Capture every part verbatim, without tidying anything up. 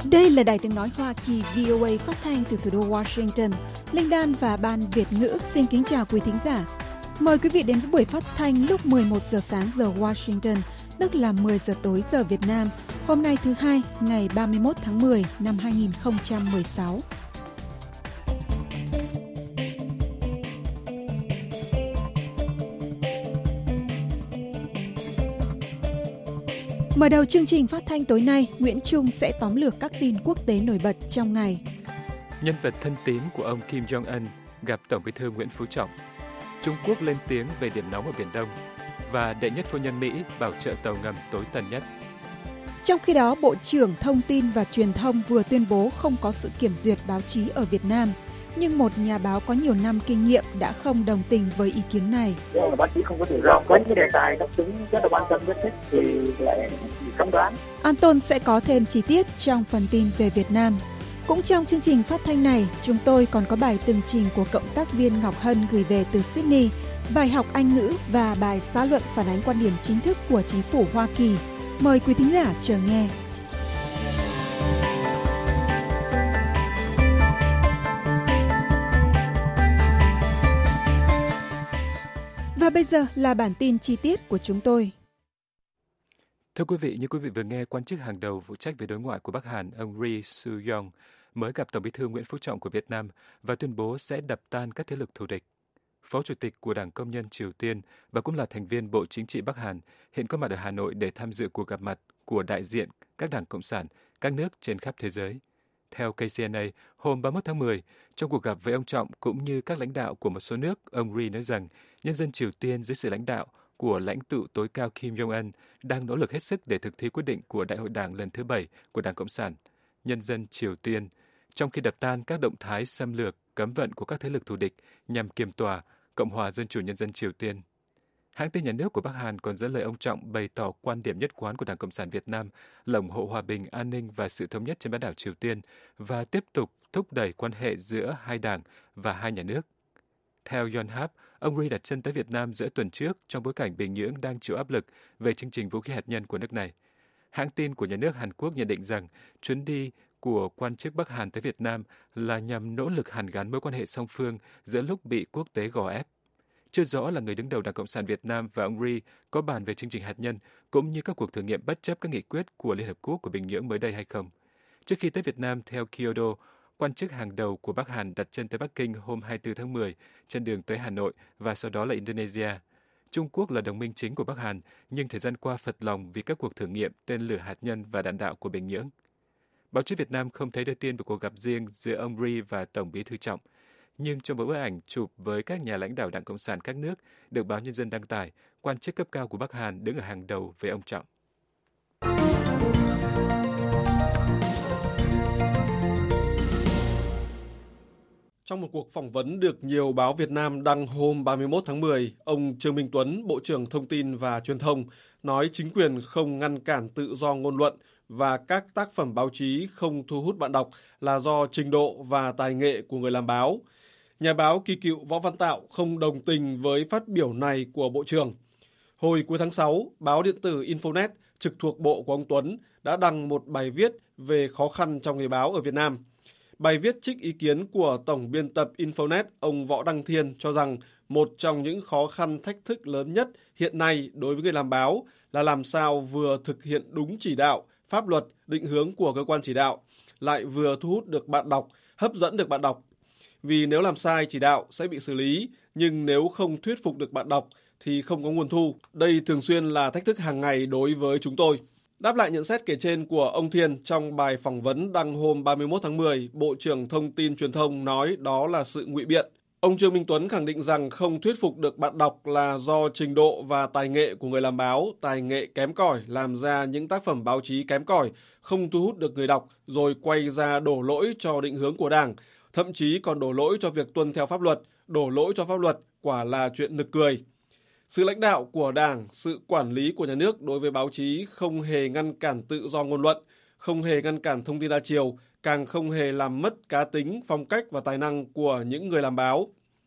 Đây là Đài Tiếng Nói Hoa Kỳ vê o a phát thanh từ thủ đô Washington. Linh Đan và Ban Việt ngữ xin kính chào quý thính giả. Mời quý vị đến với buổi phát thanh lúc mười một giờ sáng giờ Washington, tức là mười giờ tối giờ Việt Nam, hôm nay thứ Hai, ngày ba mươi mốt tháng mười năm hai nghìn không trăm mười sáu. Mở đầu chương trình phát thanh tối nay, Nguyễn Trung sẽ tóm lược các tin quốc tế nổi bật trong ngày. Nhân vật thân tín của ông Kim Jong-un gặp Tổng Bí thư Nguyễn Phú Trọng. Trung Quốc lên tiếng về điểm nóng ở Biển Đông. Và đệ nhất phu nhân Mỹ bảo trợ tàu ngầm tối tân nhất. Trong khi đó, Bộ trưởng Thông tin và Truyền thông vừa tuyên bố không có sự kiểm duyệt báo chí ở Việt Nam. Nhưng một nhà báo có nhiều năm kinh nghiệm đã không đồng tình với ý kiến này. Nếu báo chí không có tự do, có những đề tài các chúng rất là quan tâm rất thích thì lại cấm đoán. Anton sẽ có thêm chi tiết trong phần tin về Việt Nam. Cũng trong chương trình phát thanh này, chúng tôi còn có bài tường trình của cộng tác viên Ngọc Hân gửi về từ Sydney, bài học Anh ngữ và bài xã luận phản ánh quan điểm chính thức của chính phủ Hoa Kỳ. Mời quý thính giả chờ nghe. Và bây giờ là bản tin chi tiết của chúng tôi. Thưa quý vị, như quý vị vừa nghe, quan chức hàng đầu phụ trách về đối ngoại của Bắc Hàn, ông Ri Su-yong, mới gặp Tổng Bí thư Nguyễn Phú Trọng của Việt Nam và tuyên bố sẽ đập tan các thế lực thù địch. Phó Chủ tịch của Đảng Công nhân Triều Tiên và cũng là thành viên Bộ Chính trị Bắc Hàn hiện có mặt ở Hà Nội để tham dự cuộc gặp mặt của đại diện các đảng Cộng sản, các nước trên khắp thế giới. Theo K C N A, hôm ba mươi mốt tháng mười, trong cuộc gặp với ông Trọng cũng như các lãnh đạo của một số nước, ông Ri nói rằng nhân dân Triều Tiên dưới sự lãnh đạo của lãnh tụ tối cao Kim Jong-un đang nỗ lực hết sức để thực thi quyết định của Đại hội Đảng lần thứ bảy của Đảng Cộng sản. Nhân dân Triều Tiên, trong khi đập tan các động thái xâm lược, cấm vận của các thế lực thù địch nhằm kiềm tỏa Cộng hòa Dân chủ Nhân dân Triều Tiên. Hãng tin nhà nước của Bắc Hàn còn dẫn lời ông Trọng bày tỏ quan điểm nhất quán của Đảng Cộng sản Việt Nam là ủng hộ hòa bình, an ninh và sự thống nhất trên bán đảo Triều Tiên và tiếp tục thúc đẩy quan hệ giữa hai đảng và hai nhà nước. Theo Yonhap, ông Ri đặt chân tới Việt Nam giữa tuần trước trong bối cảnh Bình Nhưỡng đang chịu áp lực về chương trình vũ khí hạt nhân của nước này. Hãng tin của nhà nước Hàn Quốc nhận định rằng chuyến đi của quan chức Bắc Hàn tới Việt Nam là nhằm nỗ lực hàn gắn mối quan hệ song phương giữa lúc bị quốc tế gò ép. Chưa rõ là người đứng đầu Đảng Cộng sản Việt Nam và ông Ri có bàn về chương trình hạt nhân cũng như các cuộc thử nghiệm bất chấp các nghị quyết của Liên Hợp Quốc của Bình Nhưỡng mới đây hay không. Trước khi tới Việt Nam, theo Kyodo, quan chức hàng đầu của Bắc Hàn đặt chân tới Bắc Kinh hôm hai mươi tư tháng mười trên đường tới Hà Nội và sau đó là Indonesia. Trung Quốc là đồng minh chính của Bắc Hàn, nhưng thời gian qua phật lòng vì các cuộc thử nghiệm tên lửa hạt nhân và đạn đạo của Bình Nhưỡng. Báo chí Việt Nam không thấy đưa tin về cuộc gặp riêng giữa ông Ri và Tổng Bí thư Trọng. Nhưng trong một bức ảnh chụp với các nhà lãnh đạo Đảng Cộng sản các nước được báo Nhân dân đăng tải, quan chức cấp cao của Bắc Hàn đứng ở hàng đầu với ông Trọng. Trong một cuộc phỏng vấn được nhiều báo Việt Nam đăng hôm ba mươi mốt tháng mười, ông Trương Minh Tuấn, Bộ trưởng Thông tin và Truyền thông, nói chính quyền không ngăn cản tự do ngôn luận và các tác phẩm báo chí không thu hút bạn đọc là do trình độ và tài nghệ của người làm báo. Nhà báo kỳ cựu Võ Văn Tạo không đồng tình với phát biểu này của Bộ trưởng. Hồi cuối tháng sáu, báo điện tử Infonet trực thuộc Bộ của ông Tuấn đã đăng một bài viết về khó khăn trong nghề báo ở Việt Nam. Bài viết trích ý kiến của Tổng biên tập Infonet, ông Võ Đăng Thiên, cho rằng một trong những khó khăn thách thức lớn nhất hiện nay đối với người làm báo là làm sao vừa thực hiện đúng chỉ đạo, pháp luật, định hướng của cơ quan chỉ đạo, lại vừa thu hút được bạn đọc, hấp dẫn được bạn đọc. Vì nếu làm sai chỉ đạo sẽ bị xử lý, nhưng nếu không thuyết phục được bạn đọc thì không có nguồn thu. Đây thường xuyên là thách thức hàng ngày đối với chúng tôi. Đáp lại nhận xét kể trên của ông Thiên trong bài phỏng vấn đăng hôm ba mươi mốt tháng mười, Bộ trưởng Thông tin Truyền thông nói đó là sự ngụy biện. Ông Trương Minh Tuấn khẳng định rằng không thuyết phục được bạn đọc là do trình độ và tài nghệ của người làm báo, tài nghệ kém cỏi làm ra những tác phẩm báo chí kém cỏi, không thu hút được người đọc rồi quay ra đổ lỗi cho định hướng của Đảng, thậm chí còn đổ lỗi cho việc tuân theo pháp luật, đổ lỗi cho pháp luật quả là chuyện nực cười. Sự lãnh đạo của Đảng, sự quản lý của nhà nước đối với báo chí không hề ngăn cản tự do ngôn luận, không hề ngăn cản thông tin đa chiều, càng không hề làm mất cá tính, phong cách và tài năng của những người làm báo.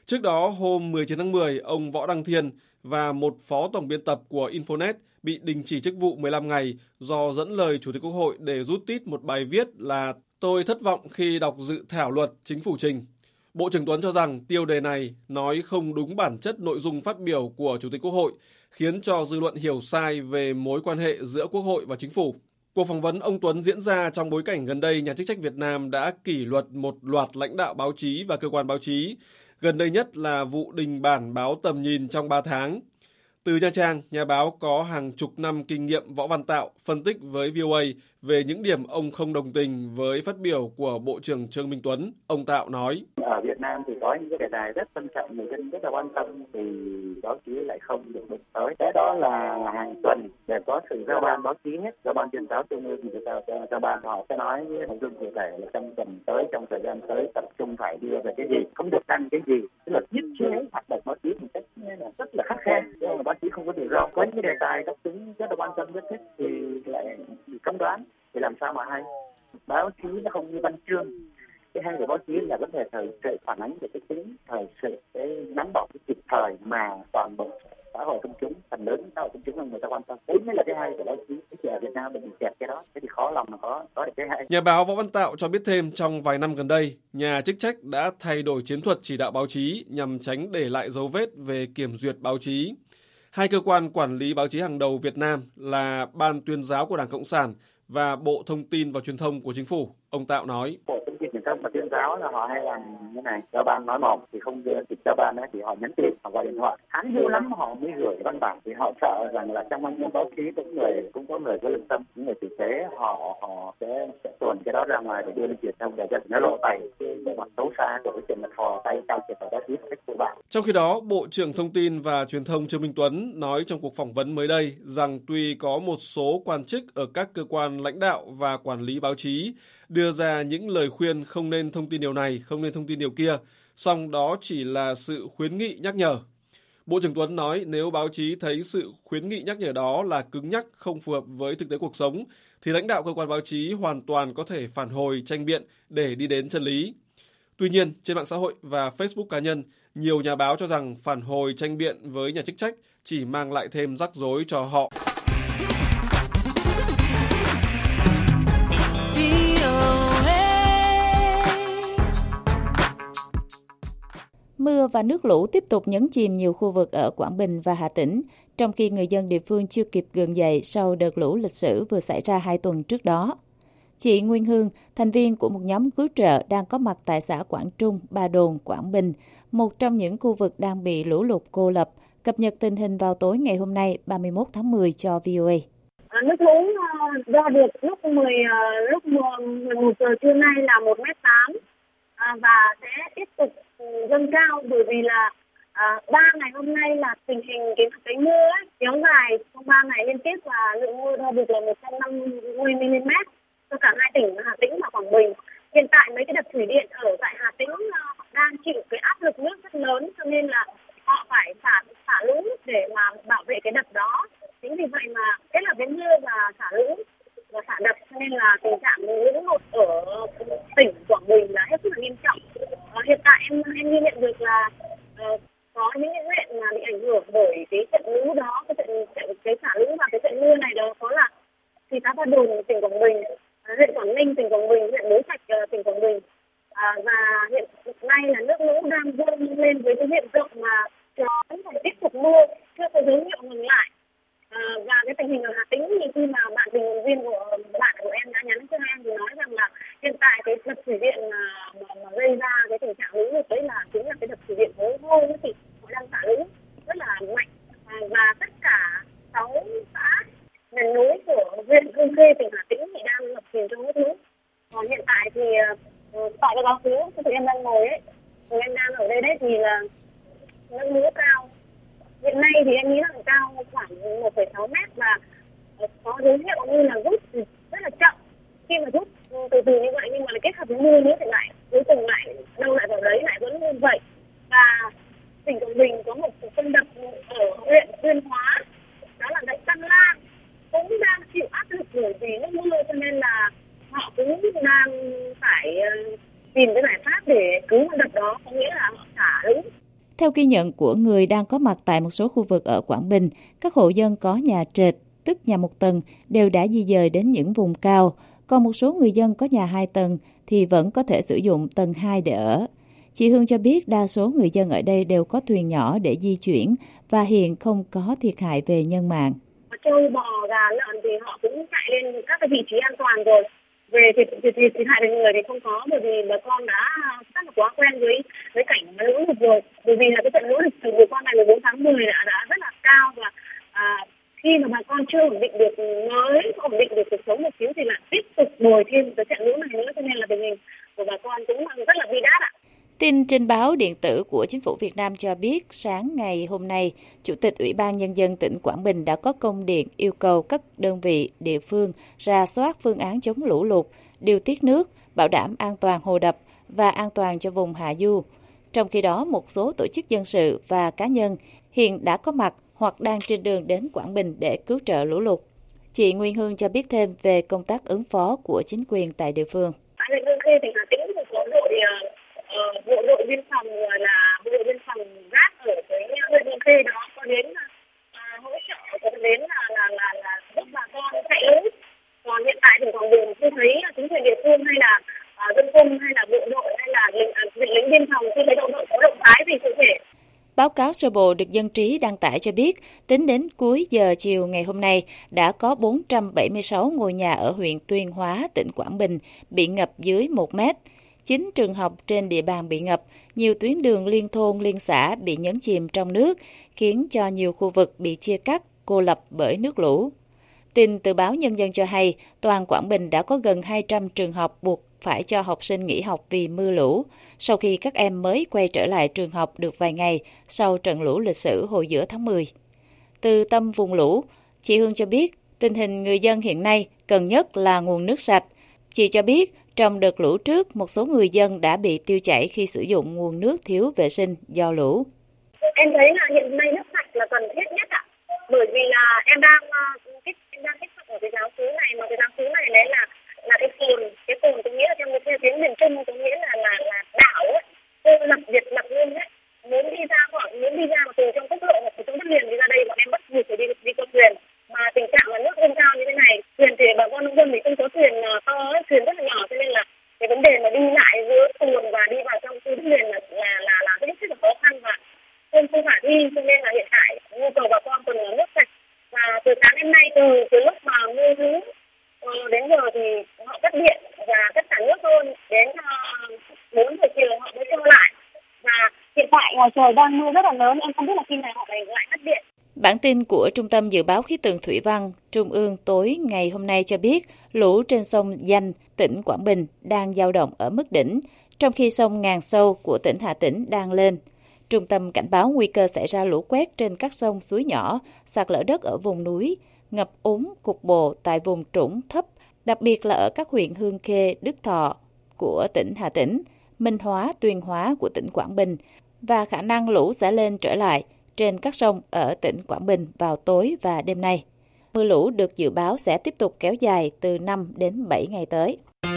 Trước đó, hôm mười chín tháng mười, ông Võ Đăng Thiên và một phó tổng biên tập của Infonet bị đình chỉ chức vụ mười lăm ngày do dẫn lời Chủ tịch Quốc hội để rút tít một bài viết là "Tôi thất vọng khi đọc dự thảo luật chính phủ trình". Bộ trưởng Tuấn cho rằng tiêu đề này nói không đúng bản chất nội dung phát biểu của Chủ tịch Quốc hội, khiến cho dư luận hiểu sai về mối quan hệ giữa Quốc hội và chính phủ. Cuộc phỏng vấn ông Tuấn diễn ra trong bối cảnh gần đây nhà chức trách Việt Nam đã kỷ luật một loạt lãnh đạo báo chí và cơ quan báo chí, gần đây nhất là vụ đình bản báo Tầm Nhìn trong ba tháng. Từ Nha Trang, nhà báo có hàng chục năm kinh nghiệm Võ Văn Tạo phân tích với vê o a về những điểm ông không đồng tình với phát biểu của Bộ trưởng Trương Minh Tuấn. Ông Tạo nói: Ở Việt Nam thì có những cái đề tài rất quan trọng, người dân rất là quan tâm thì báo chí lại không được đụng tới. Cái đó là hàng tuần để có sự giao ban báo chí hết, giao ban tuyên giáo trung ương thì giao giao ban họ sẽ nói với nội dung cụ thể là trong tuần tới, trong thời gian tới tập trung phải đưa về cái gì, không được đăng cái gì, tức là thiết chế hoạt động báo chí một cách rất là khắt khe. Báo chí không có tự do, có những cái đề tài các tính rất là quan tâm rất thích thì lại bị cấm đoán, thì làm sao mà hay? Báo chí nó không như văn chương. Cái hay của báo chí là vấn đề thời sự, phản ánh về cái tính thời sự, cái nắm bắt cái kịp thời mà toàn bộ xã hội công chúng, phần lớn xã hội công chúng là người ta quan tâm. Đấy mới là cái hay của báo chí. Cái ở Việt Nam mình bị kẹt cái đó, thế thì khó lòng mà có có được cái hay. Nhà báo Võ Văn Tạo cho biết thêm, trong vài năm gần đây, nhà chức trách đã thay đổi chiến thuật chỉ đạo báo chí nhằm tránh để lại dấu vết về kiểm duyệt báo chí. Hai cơ quan quản lý báo chí hàng đầu Việt Nam là Ban Tuyên giáo của Đảng Cộng sản và Bộ Thông tin và Truyền thông của Chính phủ. Ông Tạo nói: Bộ Thông tin Truyền thông và Tuyên giáo là họ hay làm như này, giao ban nói một thì không đưa kịp giao ban ấy, thì họ nhắn tin, họ gọi điện thoại, hán hữu lắm họ mới gửi văn bản, thì họ sợ rằng là trong anh em báo chí cũng người cũng có người có lương tâm, những người tử tế họ họ sẽ sẽ tuồn cái đó ra ngoài để đưa lên truyền thông để cho nó lộ tẩy cái bộ mặt xấu xa của cái chuyện là thò tay cao triệt vào báo chí một cách cơ bản. Trong khi đó, Bộ trưởng Thông tin và Truyền thông Trương Minh Tuấn nói trong cuộc phỏng vấn mới đây rằng tuy có một số quan chức ở các cơ quan lãnh đạo và quản lý báo chí đưa ra những lời khuyên không nên thông tin điều này, không nên thông tin điều kia, song đó chỉ là sự khuyến nghị nhắc nhở. Bộ trưởng Tuấn nói nếu báo chí thấy sự khuyến nghị nhắc nhở đó là cứng nhắc, không phù hợp với thực tế cuộc sống, thì lãnh đạo cơ quan báo chí hoàn toàn có thể phản hồi, tranh biện để đi đến chân lý. Tuy nhiên, trên mạng xã hội và Facebook cá nhân, nhiều nhà báo cho rằng phản hồi tranh biện với nhà chức trách chỉ mang lại thêm rắc rối cho họ. Mưa và nước lũ tiếp tục nhấn chìm nhiều khu vực ở Quảng Bình và Hà Tĩnh, trong khi người dân địa phương chưa kịp gượng dậy sau đợt lũ lịch sử vừa xảy ra hai tuần trước đó. Chị Nguyên Hương, thành viên của một nhóm cứu trợ đang có mặt tại xã Quảng Trung, Ba Đồn, Quảng Bình, một trong những khu vực đang bị lũ lụt cô lập, cập nhật tình hình vào tối ngày hôm nay ba mươi mốt tháng mười cho vê o a. À, nước lũ đo được lúc mười lúc mười một giờ trưa nay là một mét tám à, và sẽ tiếp tục dâng cao, bởi vì là à, ba ngày hôm nay là tình hình cái cái mưa ấy, kéo dài trong ba ngày liên tiếp và lượng mưa đo được là một trăm năm mươi mi li mét cho cả hai tỉnh Hà Tĩnh và Quảng Bình. Hiện tại mấy cái đập thủy điện ở tại Hà Tĩnh họ đang chịu cái áp lực nước rất lớn, cho nên là họ phải xả xả lũ để mà bảo vệ cái đập đó. Chính vì vậy mà kết hợp với mưa và xả lũ và xả đập, cho nên là tình trạng lũ lụt ở tỉnh Quảng Bình là hết sức là nghiêm trọng. À, hiện tại em em ghi nhận được là uh, có những huyện mà bị ảnh hưởng bởi cái trận lũ đó, cái trận cái xả lũ và cái trận mưa này đó có là thị xã Ba Đồn tỉnh Quảng Bình, uh, huyện Quảng Ninh tỉnh Quảng Bình, huyện Bố Trạch uh, tỉnh Quảng Bình. À, và hiện nay là nước lũ đang dâng lên với cái diện rộng mà cho phải tiếp tục mưa, chưa có dấu hiệu ngừng lại. À, và cái tình hình ở Hà Tĩnh thì khi mà bạn tình nguyện viên của bạn của em đã nhắn cho em thì nói rằng là hiện tại cái đập thủy điện mà, mà, mà gây ra cái tình trạng lũ lụt đấy là chính là cái đập thủy điện Hố Hô thì họ đang xả lũ rất là mạnh, à, và tất cả sáu xã miền núi của huyện Hương Khê tỉnh Hà Tĩnh thì đang ngập chìm trong nước lũ. Còn hiện tại thì uh, tại cái đó phía tụi em đang ngồi ấy, tụi em đang ở đây đấy thì là nước lũ cao. Hiện nay thì em nghĩ là cao khoảng một phẩy sáu mét và có dấu hiệu như là rút rất là chậm. Khi mà rút từ từ như vậy nhưng mà kết hợp với mưa nữa thì lại cuối cùng lại đâu lại vào đấy lại vẫn như vậy. Và tỉnh Quảng Bình có một con đập ở huyện Tuyên Hóa, đó là đập Tân Lang, cũng đang chịu áp lực bởi vì nước mưa, cho nên là họ cũng đang phải tìm cái giải pháp để cứu con đập đó, có nghĩa là họ xả lũ. Theo ghi nhận của người đang có mặt tại một số khu vực ở Quảng Bình, các hộ dân có nhà trệt, tức nhà một tầng, đều đã di dời đến những vùng cao. Còn một số người dân có nhà hai tầng thì vẫn có thể sử dụng tầng hai để ở. Chị Hương cho biết đa số người dân ở đây đều có thuyền nhỏ để di chuyển và hiện không có thiệt hại về nhân mạng. Trâu, bò, gà, lợn thì họ cũng chạy lên các cái vị trí an toàn rồi. Về thiệt thiệt thiệt hại về người thì không có, bởi vì bà con đã rất là quá quen với với cảnh lũ lụt rồi. Bởi vì là cái trận lũ lịch sử vừa qua ngày mười bốn tháng mười đã đã rất là cao, và à, khi mà bà con chưa ổn định được mới ổn định được cuộc sống một xíu thì lại tiếp tục bồi thêm cái trận lũ này nữa, cho nên là tình hình của bà con cũng rất là bi đát ạ. Tin trên báo điện tử của Chính phủ Việt Nam cho biết sáng ngày hôm nay, Chủ tịch Ủy ban Nhân dân tỉnh Quảng Bình đã có công điện yêu cầu các đơn vị địa phương rà soát phương án chống lũ lụt, điều tiết nước, bảo đảm an toàn hồ đập và an toàn cho vùng hạ du. Trong khi đó, một số tổ chức dân sự và cá nhân hiện đã có mặt hoặc đang trên đường đến Quảng Bình để cứu trợ lũ lụt. Chị Nguyên Hương cho biết thêm về công tác ứng phó của chính quyền tại địa phương. Tại huyện Hương Khê, tỉnh Hà Tĩnh, một số đội uh, bộ đội biên phòng là bộ đội biên phòng gác ở cái huyện Hương Khê đó có đến uh, hỗ trợ, có đến là là là là giúp bà con chạy lũ. Còn hiện tại thì Quảng Bình tôi thấy chính quyền địa phương hay là uh, dân quân hay là bộ đội hay là lính uh, lính biên phòng chưa thấy động đội có động thái gì cụ thể. Báo cáo sơ bộ được Dân trí đăng tải cho biết, tính đến cuối giờ chiều ngày hôm nay, đã có bốn trăm bảy mươi sáu ngôi nhà ở huyện Tuyên Hóa, tỉnh Quảng Bình bị ngập dưới một mét. chín trường học trên địa bàn bị ngập, nhiều tuyến đường liên thôn liên xã bị nhấn chìm trong nước, khiến cho nhiều khu vực bị chia cắt, cô lập bởi nước lũ. Tin từ báo Nhân dân cho hay, toàn Quảng Bình đã có gần hai trăm trường học buộc phải cho học sinh nghỉ học vì mưa lũ, sau khi các em mới quay trở lại trường học được vài ngày sau trận lũ lịch sử hồi giữa tháng mười. Từ tâm vùng lũ, chị Hương cho biết tình hình người dân hiện nay cần nhất là nguồn nước sạch. Chị cho biết trong đợt lũ trước, một số người dân đã bị tiêu chảy khi sử dụng nguồn nước thiếu vệ sinh do lũ. Em thấy là hiện nay nước sạch là cần thiết nhất ạ, bởi vì là em đang em đang tiếp xúc ở cái giáo xứ này, mà cái giáo xứ này đấy là là cái cồn, cái cồn có nghĩa là trong cái tiếng miền Trung có nghĩa là là là đảo ấy, cô lập biệt lập luôn đấy. Muốn đi ra hoặc muốn đi ra mà từ trong quốc lộ hoặc từ trong đất liền đi ra đây, bọn em bắt buộc phải đi đi con thuyền. Mà tình trạng là nước dâng cao như thế này, thuyền thì bà con nông dân thì không có thuyền to ấy, thuyền rất là nhỏ, cho nên là cái vấn đề mà đi lại giữa cồn và đi vào trong khu đất liền là là là là rất là khó khăn và không không khả thi, cho nên là hiện tại nhu cầu bà con cần là nước sạch. Và từ sáng đến nay, từ từ lúc mà mưa lũ đến giờ thì họ cắt điện và tất cả nước luôn, đến bốn giờ chiều họ mới cho lại. Và hiện tại ngoài trời đang mưa rất là lớn, em không biết là khi nào họ lại lại cắt điện. Bản tin của Trung tâm Dự báo Khí tượng Thủy văn Trung ương tối ngày hôm nay cho biết lũ trên sông Danh, tỉnh Quảng Bình đang dao động ở mức đỉnh, trong khi sông Ngàn Sâu của tỉnh Hà Tĩnh đang lên. Trung tâm cảnh báo nguy cơ xảy ra lũ quét trên các sông suối nhỏ, sạt lở đất ở vùng núi, ngập úng cục bộ tại vùng trũng thấp, đặc biệt là ở các huyện Hương Khê, Đức Thọ của tỉnh Hà Tĩnh, Minh Hóa, Tuyên Hóa của tỉnh Quảng Bình, và khả năng lũ sẽ lên trở lại trên các sông ở tỉnh Quảng Bình vào tối và đêm nay. Mưa lũ được dự báo sẽ tiếp tục kéo dài từ năm đến bảy ngày tới.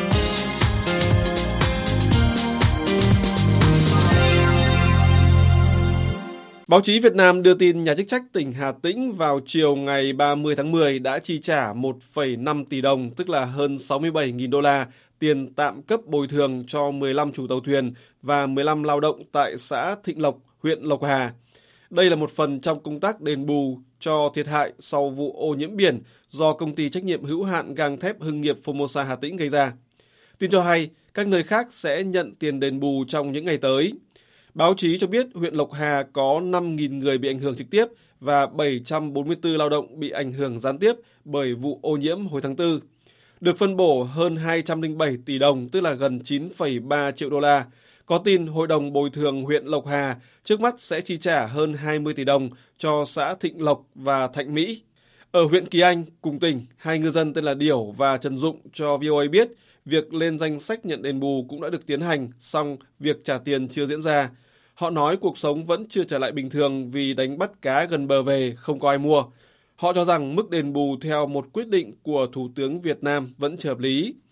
Báo chí Việt Nam đưa tin nhà chức trách tỉnh Hà Tĩnh vào chiều ngày ba mươi tháng mười đã chi trả một phẩy năm tỷ đồng, tức là hơn sáu mươi bảy nghìn đô la, tiền tạm cấp bồi thường cho mười lăm chủ tàu thuyền và mười lăm lao động tại xã Thịnh Lộc, huyện Lộc Hà. Đây là một phần trong công tác đền bù cho thiệt hại sau vụ ô nhiễm biển do công ty trách nhiệm hữu hạn gang thép Hưng nghiệp Formosa Hà Tĩnh gây ra. Tin cho hay, các nơi khác sẽ nhận tiền đền bù trong những ngày tới. Báo chí cho biết huyện Lộc Hà có năm nghìn người bị ảnh hưởng trực tiếp và bảy trăm bốn mươi tư lao động bị ảnh hưởng gián tiếp bởi vụ ô nhiễm hồi tháng tư. Được phân bổ hơn hai trăm lẻ bảy tỷ đồng, tức là gần chín phẩy ba triệu đô la. Có tin Hội đồng Bồi thường huyện Lộc Hà trước mắt sẽ chi trả hơn hai mươi tỷ đồng cho xã Thịnh Lộc và Thạnh Mỹ. Ở huyện Kỳ Anh, cùng tỉnh, hai ngư dân tên là Điểu và Trần Dụng cho vê o a biết việc lên danh sách nhận đền bù cũng đã được tiến hành, song việc trả tiền chưa diễn ra. Họ nói cuộc sống vẫn chưa trở lại bình thường vì đánh bắt cá gần bờ về không có ai mua. Họ cho rằng mức đền bù theo một quyết định của Thủ tướng Việt Nam vẫn chưa hợp lý.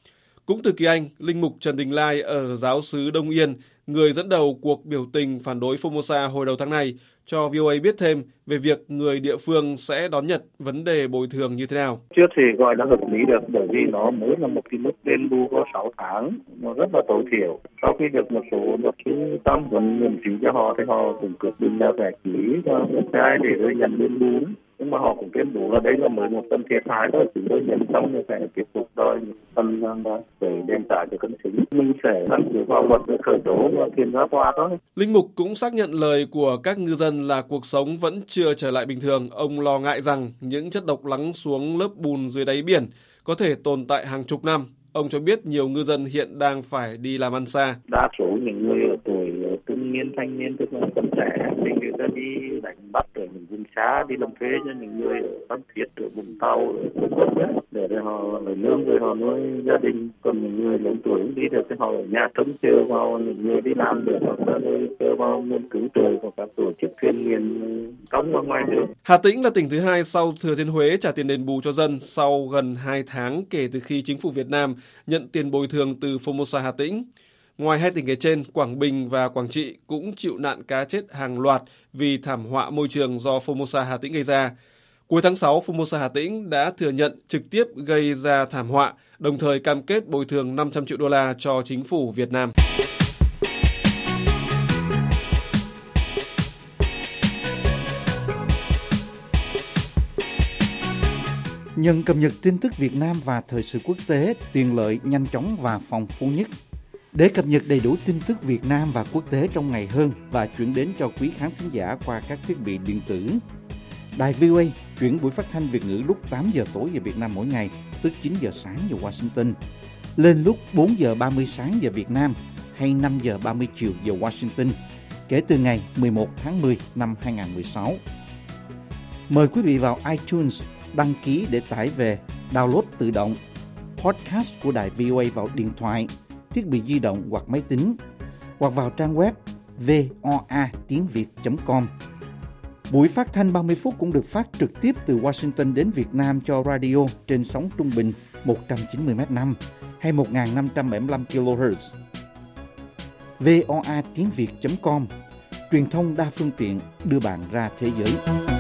Cũng từ kỳ Anh, Linh mục Trần Đình Lai ở giáo xứ Đông Yên, người dẫn đầu cuộc biểu tình phản đối Formosa hồi đầu tháng này, cho vê o a biết thêm về việc người địa phương sẽ đón nhận vấn đề bồi thường như thế nào. Trước thì gọi là hợp lý được, bởi vì nó mới là một cái mức đền bù có sáu tháng, nó rất là tối thiểu. Sau khi được một số luật sư tham vấn miễn phí cho họ thì họ cũng quyết định là phải ký cho website để đối nhận đền bù. Nhưng mà họ cũng tuyên bố là đấy là mới một phần thiệt hại thôi, chúng tôi nhận xong thì phải tiếp tục đòi phần để đền trả cho công trình. Mình sẽ căn cứ vào luật để khởi tố và kiện ra tòa thôi. Linh mục cũng xác nhận lời của các ngư dân là cuộc sống vẫn chưa trở lại bình thường. Ông lo ngại rằng những chất độc lắng xuống lớp bùn dưới đáy biển có thể tồn tại hàng chục năm. Ông cho biết nhiều ngư dân hiện đang phải đi làm ăn xa. Đa số những người ở tuổi trung niên, thanh niên, tức là còn trẻ, thì người ta đi đánh bắt ở những vùng xa, đi làm thuê cho những người ở Phan Thiết, ở Vũng Tàu, để để họ lấy lương rồi họ nuôi gia đình. Còn những người lớn tuổi đi được thì họ ở nhà trông chờ vào những người đi làm được, hoặc là chờ vào nguồn cứu trợ của các tổ chức thiện nguyện công ở ngoài nước. Hà Tĩnh là tỉnh thứ hai sau Thừa Thiên Huế trả tiền đền bù cho dân sau gần hai tháng kể từ khi chính phủ Việt Nam nhận tiền bồi thường từ Formosa Hà Tĩnh. Ngoài hai tỉnh kể trên, Quảng Bình và Quảng Trị cũng chịu nạn cá chết hàng loạt vì thảm họa môi trường do Formosa Hà Tĩnh gây ra. Cuối tháng sáu, Formosa Hà Tĩnh đã thừa nhận trực tiếp gây ra thảm họa, đồng thời cam kết bồi thường năm trăm triệu đô la cho chính phủ Việt Nam. Nhận cập nhật tin tức Việt Nam và thời sự quốc tế, tiện lợi, nhanh chóng và phong phú nhất. Để cập nhật đầy đủ tin tức Việt Nam và quốc tế trong ngày hơn và chuyển đến cho quý khán thính giả qua các thiết bị điện tử, Đài vê o a chuyển buổi phát thanh Việt ngữ lúc tám giờ tối giờ Việt Nam mỗi ngày, tức chín giờ sáng giờ Washington, lên lúc bốn giờ ba mươi sáng giờ Việt Nam hay năm giờ ba mươi chiều giờ Washington, kể từ ngày mười một tháng mười năm hai nghìn không trăm mười sáu. Mời quý vị vào iTunes đăng ký để tải về, download tự động podcast của Đài vê o a vào điện thoại, thiết bị di động hoặc máy tính, hoặc vào trang web voa tiếng việt chấm com. Buổi phát thanh ba mươi phút cũng được phát trực tiếp từ Washington đến Việt Nam cho radio trên sóng trung bình một trăm chín mươi mét năm hay một nghìn năm trăm bảy mươi lăm ki lô héc. voa tiếng việt chấm com, truyền thông đa phương tiện đưa bạn ra thế giới.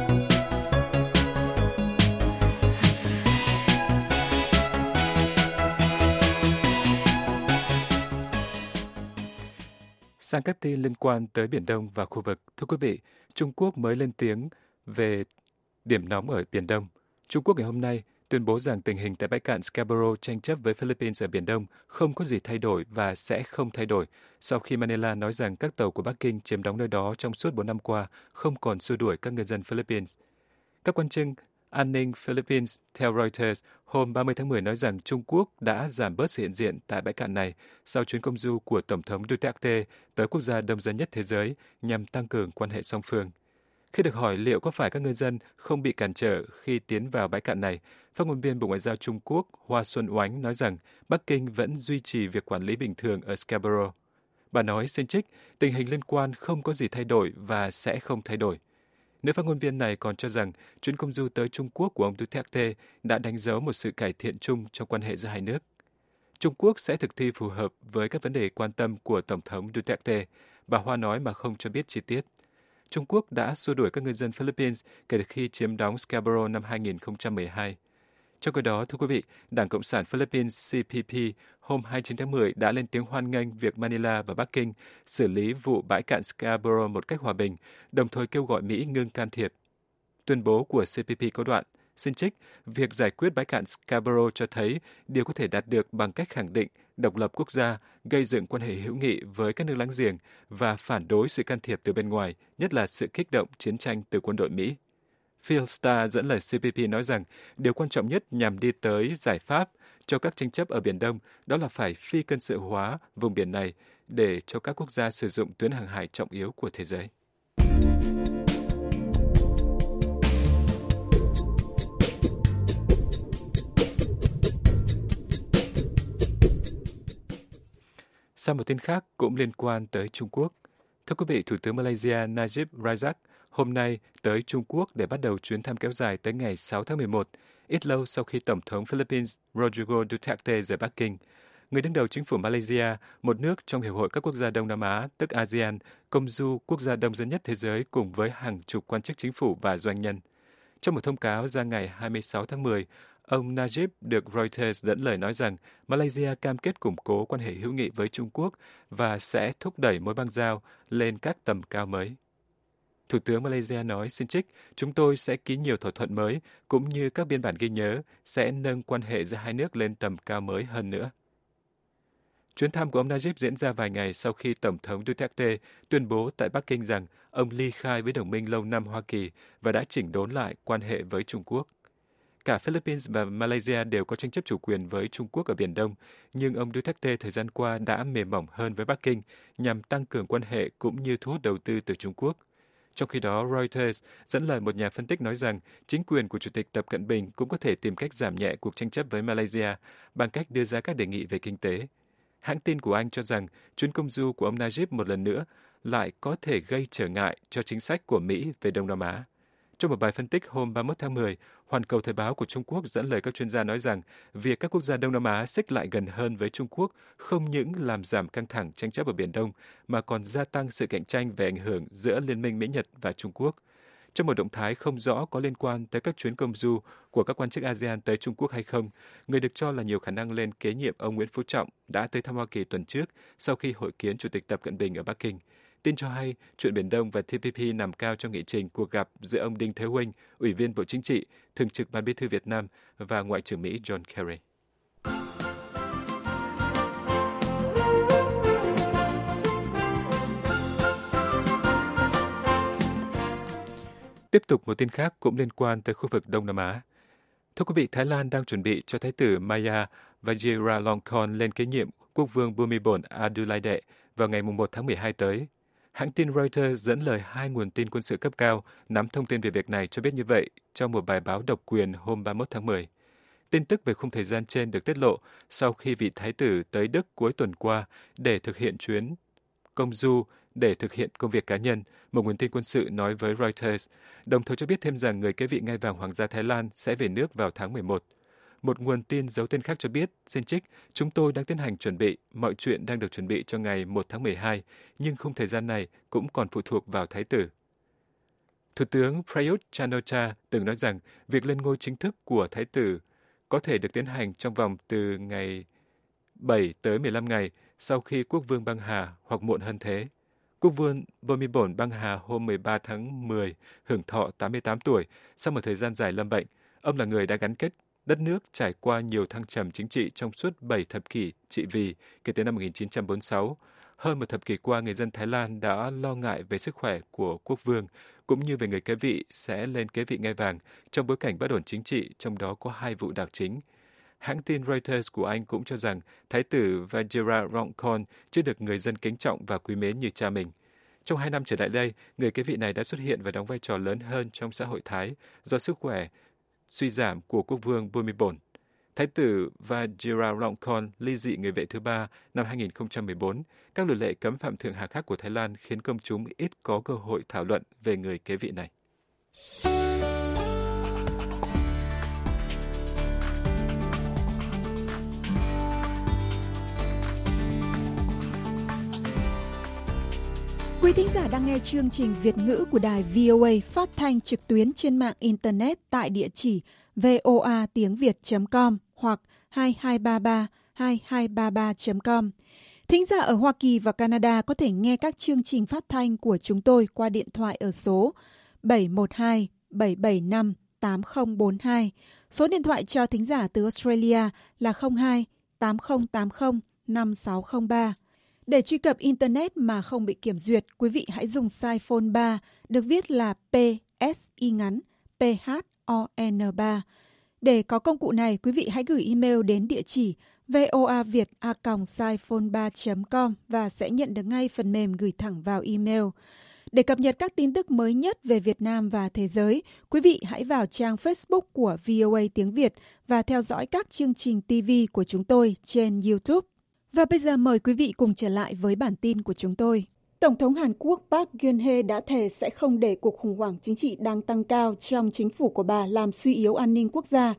Sang các tin liên quan tới Biển Đông và khu vực, thưa quý vị, Trung Quốc mới lên tiếng về điểm nóng ở Biển Đông. Trung Quốc ngày hôm nay tuyên bố rằng tình hình tại bãi cạn Scarborough tranh chấp với Philippines ở Biển Đông không có gì thay đổi và sẽ không thay đổi sau khi Manila nói rằng các tàu của Bắc Kinh chiếm đóng nơi đó trong suốt bốn năm qua không còn xua đuổi các ngư dân Philippines. Các quan chức an ninh Philippines theo Reuters hôm ba mươi tháng mười nói rằng Trung Quốc đã giảm bớt sự hiện diện tại bãi cạn này sau chuyến công du của Tổng thống Duterte tới quốc gia đông dân nhất thế giới nhằm tăng cường quan hệ song phương. Khi được hỏi liệu có phải các ngư dân không bị cản trở khi tiến vào bãi cạn này, phát ngôn viên Bộ Ngoại giao Trung Quốc Hoa Xuân Oánh nói rằng Bắc Kinh vẫn duy trì việc quản lý bình thường ở Scarborough. Bà nói xin trích, tình hình liên quan không có gì thay đổi và sẽ không thay đổi. Nữ phát ngôn viên này còn cho rằng chuyến công du tới Trung Quốc của ông Duterte đã đánh dấu một sự cải thiện chung trong quan hệ giữa hai nước. Trung Quốc sẽ thực thi phù hợp với các vấn đề quan tâm của Tổng thống Duterte, bà Hoa nói mà không cho biết chi tiết. Trung Quốc đã xua đuổi các ngư dân Philippines kể từ khi chiếm đóng Scarborough năm hai nghìn không trăm mười hai. Trong khi đó, thưa quý vị, Đảng Cộng sản Philippines C P P hôm hai mươi chín tháng mười đã lên tiếng hoan nghênh việc Manila và Bắc Kinh xử lý vụ bãi cạn Scarborough một cách hòa bình, đồng thời kêu gọi Mỹ ngưng can thiệp. Tuyên bố của C P P có đoạn, xin trích, việc giải quyết bãi cạn Scarborough cho thấy điều có thể đạt được bằng cách khẳng định độc lập quốc gia, gây dựng quan hệ hữu nghị với các nước láng giềng và phản đối sự can thiệp từ bên ngoài, nhất là sự kích động chiến tranh từ quân đội Mỹ. Phil Starr dẫn lời C P P nói rằng điều quan trọng nhất nhằm đi tới giải pháp cho các tranh chấp ở Biển Đông đó là phải phi quân sự hóa vùng biển này để cho các quốc gia sử dụng tuyến hàng hải trọng yếu của thế giới. Sang một tin khác cũng liên quan tới Trung Quốc. Thưa quý vị, Thủ tướng Malaysia Najib Razak hôm nay tới Trung Quốc để bắt đầu chuyến thăm kéo dài tới ngày sáu tháng mười một, ít lâu sau khi Tổng thống Philippines Rodrigo Duterte rời Bắc Kinh. Người đứng đầu chính phủ Malaysia, một nước trong Hiệp hội các quốc gia Đông Nam Á, tức a sê an, công du quốc gia đông dân nhất thế giới cùng với hàng chục quan chức chính phủ và doanh nhân. Trong một thông cáo ra ngày hai mươi sáu tháng mười, ông Najib được Reuters dẫn lời nói rằng Malaysia cam kết củng cố quan hệ hữu nghị với Trung Quốc và sẽ thúc đẩy mối bang giao lên các tầm cao mới. Thủ tướng Malaysia nói, xin trích, chúng tôi sẽ ký nhiều thỏa thuận mới cũng như các biên bản ghi nhớ sẽ nâng quan hệ giữa hai nước lên tầm cao mới hơn nữa. Chuyến thăm của ông Najib diễn ra vài ngày sau khi Tổng thống Duterte tuyên bố tại Bắc Kinh rằng ông ly khai với đồng minh lâu năm Hoa Kỳ và đã chỉnh đốn lại quan hệ với Trung Quốc. Cả Philippines và Malaysia đều có tranh chấp chủ quyền với Trung Quốc ở Biển Đông, nhưng ông Duterte thời gian qua đã mềm mỏng hơn với Bắc Kinh nhằm tăng cường quan hệ cũng như thu hút đầu tư từ Trung Quốc. Trong khi đó, Reuters dẫn lời một nhà phân tích nói rằng chính quyền của Chủ tịch Tập Cận Bình cũng có thể tìm cách giảm nhẹ cuộc tranh chấp với Malaysia bằng cách đưa ra các đề nghị về kinh tế. Hãng tin của Anh cho rằng chuyến công du của ông Najib một lần nữa lại có thể gây trở ngại cho chính sách của Mỹ về Đông Nam Á. Trong một bài phân tích hôm ba mươi mốt tháng mười, Hoàn Cầu Thời báo của Trung Quốc dẫn lời các chuyên gia nói rằng việc các quốc gia Đông Nam Á xích lại gần hơn với Trung Quốc không những làm giảm căng thẳng tranh chấp ở Biển Đông, mà còn gia tăng sự cạnh tranh về ảnh hưởng giữa Liên minh Mỹ-Nhật và Trung Quốc. Trong một động thái không rõ có liên quan tới các chuyến công du của các quan chức a sê an tới Trung Quốc hay không, người được cho là nhiều khả năng lên kế nhiệm ông Nguyễn Phú Trọng đã tới thăm Hoa Kỳ tuần trước sau khi hội kiến Chủ tịch Tập Cận Bình ở Bắc Kinh. Tin cho hay, chuyện Biển Đông và tê pê pê nằm cao trong nghị trình cuộc gặp giữa ông Đinh Thế Huynh, Ủy viên Bộ Chính trị, Thường trực Ban Bí thư Việt Nam và Ngoại trưởng Mỹ John Kerry. Tiếp tục một tin khác cũng liên quan tới khu vực Đông Nam Á. Thưa quý vị, Thái Lan đang chuẩn bị cho Thái tử Maya Vajiralongkorn lên kế nhiệm quốc vương Bhumibol Adulyadej vào ngày một tháng mười hai tới. Hãng tin Reuters dẫn lời hai nguồn tin quân sự cấp cao nắm thông tin về việc này cho biết như vậy trong một bài báo độc quyền hôm ba mươi mốt tháng mười. Tin tức về khung thời gian trên được tiết lộ sau khi vị thái tử tới Đức cuối tuần qua để thực hiện chuyến công du để thực hiện công việc cá nhân, một nguồn tin quân sự nói với Reuters, đồng thời cho biết thêm rằng người kế vị ngai vàng Hoàng gia Thái Lan sẽ về nước vào tháng mười một. Một nguồn tin giấu tên khác cho biết, xin trích, chúng tôi đang tiến hành chuẩn bị, mọi chuyện đang được chuẩn bị cho ngày một tháng mười hai, nhưng khung thời gian này cũng còn phụ thuộc vào thái tử. Thủ tướng Prayut Chan-o-cha từng nói rằng việc lên ngôi chính thức của thái tử có thể được tiến hành trong vòng từ ngày bảy tới mười lăm ngày sau khi quốc vương băng hà hoặc muộn hơn thế. Quốc vương Bhumibol băng hà hôm mười ba tháng mười hưởng thọ tám mươi tám tuổi sau một thời gian dài lâm bệnh. Ông là người đã gắn kết đất nước trải qua nhiều thăng trầm chính trị trong suốt bảy thập kỷ trị vì kể từ năm một nghìn chín trăm bốn mươi sáu. Hơn một thập kỷ qua, người dân Thái Lan đã lo ngại về sức khỏe của quốc vương, cũng như về người kế vị sẽ lên kế vị ngai vàng trong bối cảnh bất ổn chính trị, trong đó có hai vụ đảo chính. Hãng tin Reuters của Anh cũng cho rằng Thái tử Vajiralongkorn chưa được người dân kính trọng và quý mến như cha mình. Trong hai năm trở lại đây, người kế vị này đã xuất hiện và đóng vai trò lớn hơn trong xã hội Thái do sức khỏe suy giảm của quốc vương Bhumibol. Thái tử Vajiralongkorn ly dị người vợ thứ ba năm hai nghìn không trăm mười bốn. Các luật lệ cấm phạm thượng hà khắc của Thái Lan khiến công chúng ít có cơ hội thảo luận về người kế vị này. Quý thính giả đang nghe chương trình Việt ngữ của đài vê o a phát thanh trực tuyến trên mạng Internet tại địa chỉ voa tiếng việt chấm com hoặc hai hai ba ba hai hai ba ba chấm com. Thính giả ở Hoa Kỳ và Canada có thể nghe các chương trình phát thanh của chúng tôi qua điện thoại ở số bảy một hai bảy bảy năm tám không bốn hai. Số điện thoại cho thính giả từ Australia là không hai tám không tám không năm sáu không ba. Để truy cập Internet mà không bị kiểm duyệt, quý vị hãy dùng size phone ba, được viết là pê ét i ngắn, pê hát o en ba. Để có công cụ này, quý vị hãy gửi email đến địa chỉ voaviet a còng siphone ba chấm com và sẽ nhận được ngay phần mềm gửi thẳng vào email. Để cập nhật các tin tức mới nhất về Việt Nam và thế giới, quý vị hãy vào trang Facebook của vê o a tiếng Việt và theo dõi các chương trình ti vi của chúng tôi trên YouTube. Và bây giờ mời quý vị cùng trở lại với bản tin của chúng tôi. Tổng thống Hàn Quốc Park Geun-hye đã thề sẽ không để cuộc khủng hoảng chính trị đang tăng cao trong chính phủ của bà làm suy yếu an ninh quốc gia.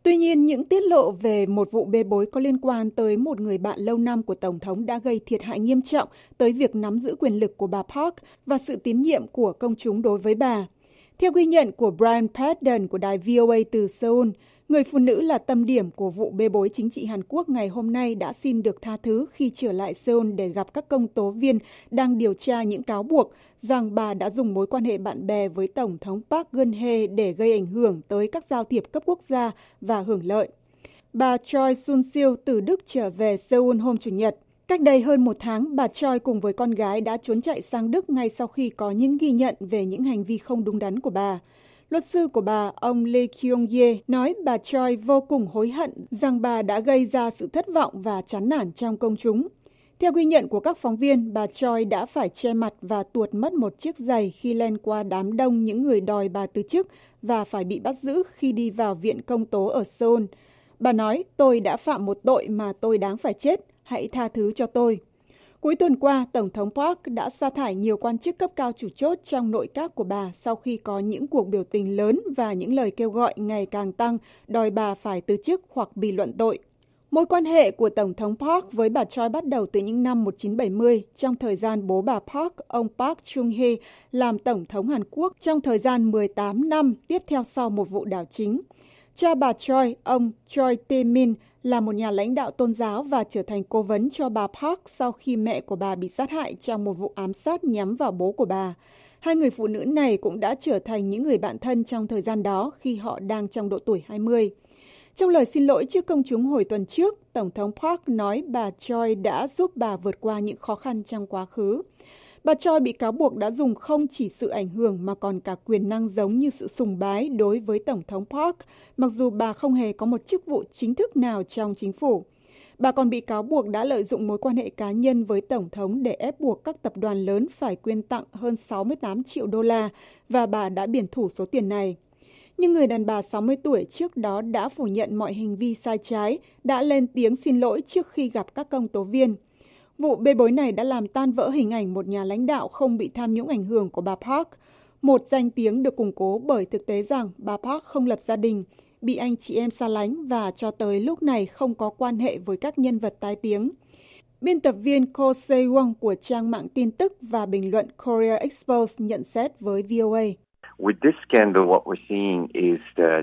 Tuy nhiên, những tiết lộ về một vụ bê bối có liên quan tới một người bạn lâu năm của Tổng thống đã gây thiệt hại nghiêm trọng tới việc nắm giữ quyền lực của bà Park và sự tín nhiệm của công chúng đối với bà. Theo ghi nhận của Brian Padden của đài vê o a từ Seoul, người phụ nữ là tâm điểm của vụ bê bối chính trị Hàn Quốc ngày hôm nay đã xin được tha thứ khi trở lại Seoul để gặp các công tố viên đang điều tra những cáo buộc rằng bà đã dùng mối quan hệ bạn bè với Tổng thống Park Geun-hye để gây ảnh hưởng tới các giao thiệp cấp quốc gia và hưởng lợi. Bà Choi Soon-sil từ Đức trở về Seoul hôm Chủ nhật. Cách đây hơn một tháng, bà Choi cùng với con gái đã trốn chạy sang Đức ngay sau khi có những ghi nhận về những hành vi không đúng đắn của bà. Luật sư của bà, ông Lee Kyung-ye, nói bà Choi vô cùng hối hận rằng bà đã gây ra sự thất vọng và chán nản trong công chúng. Theo ghi nhận của các phóng viên, bà Choi đã phải che mặt và tuột mất một chiếc giày khi len qua đám đông những người đòi bà từ chức và phải bị bắt giữ khi đi vào viện công tố ở Seoul. Bà nói, tôi đã phạm một tội mà tôi đáng phải chết, hãy tha thứ cho tôi. Cuối tuần qua, Tổng thống Park đã sa thải nhiều quan chức cấp cao chủ chốt trong nội các của bà sau khi có những cuộc biểu tình lớn và những lời kêu gọi ngày càng tăng đòi bà phải từ chức hoặc bị luận tội. Mối quan hệ của Tổng thống Park với bà Choi bắt đầu từ những năm một nghìn chín trăm bảy mươi, trong thời gian bố bà Park, ông Park Chung-hee, làm Tổng thống Hàn Quốc trong thời gian mười tám năm tiếp theo sau một vụ đảo chính. Cha bà Choi, ông Choi Tae-min, là một nhà lãnh đạo tôn giáo và trở thành cố vấn cho bà Park sau khi mẹ của bà bị sát hại trong một vụ ám sát nhắm vào bố của bà. Hai người phụ nữ này cũng đã trở thành những người bạn thân trong thời gian đó khi họ đang trong độ tuổi hai mươi. Trong lời xin lỗi trước công chúng hồi tuần trước, Tổng thống Park nói bà Choi đã giúp bà vượt qua những khó khăn trong quá khứ. Bà Choi bị cáo buộc đã dùng không chỉ sự ảnh hưởng mà còn cả quyền năng giống như sự sùng bái đối với Tổng thống Park, mặc dù bà không hề có một chức vụ chính thức nào trong chính phủ. Bà còn bị cáo buộc đã lợi dụng mối quan hệ cá nhân với Tổng thống để ép buộc các tập đoàn lớn phải quyên tặng hơn sáu mươi tám triệu đô la và bà đã biển thủ số tiền này. Nhưng người đàn bà sáu mươi tuổi trước đó đã phủ nhận mọi hành vi sai trái, đã lên tiếng xin lỗi trước khi gặp các công tố viên. Vụ bê bối này đã làm tan vỡ hình ảnh một nhà lãnh đạo không bị tham nhũng ảnh hưởng của bà Park. Một danh tiếng được củng cố bởi thực tế rằng bà Park không lập gia đình, bị anh chị em xa lánh và cho tới lúc này không có quan hệ với các nhân vật tai tiếng. Biên tập viên Ko Se-won của trang mạng tin tức và bình luận Korea Exposed nhận xét với vê o a. With this scandal, what we're seeing is that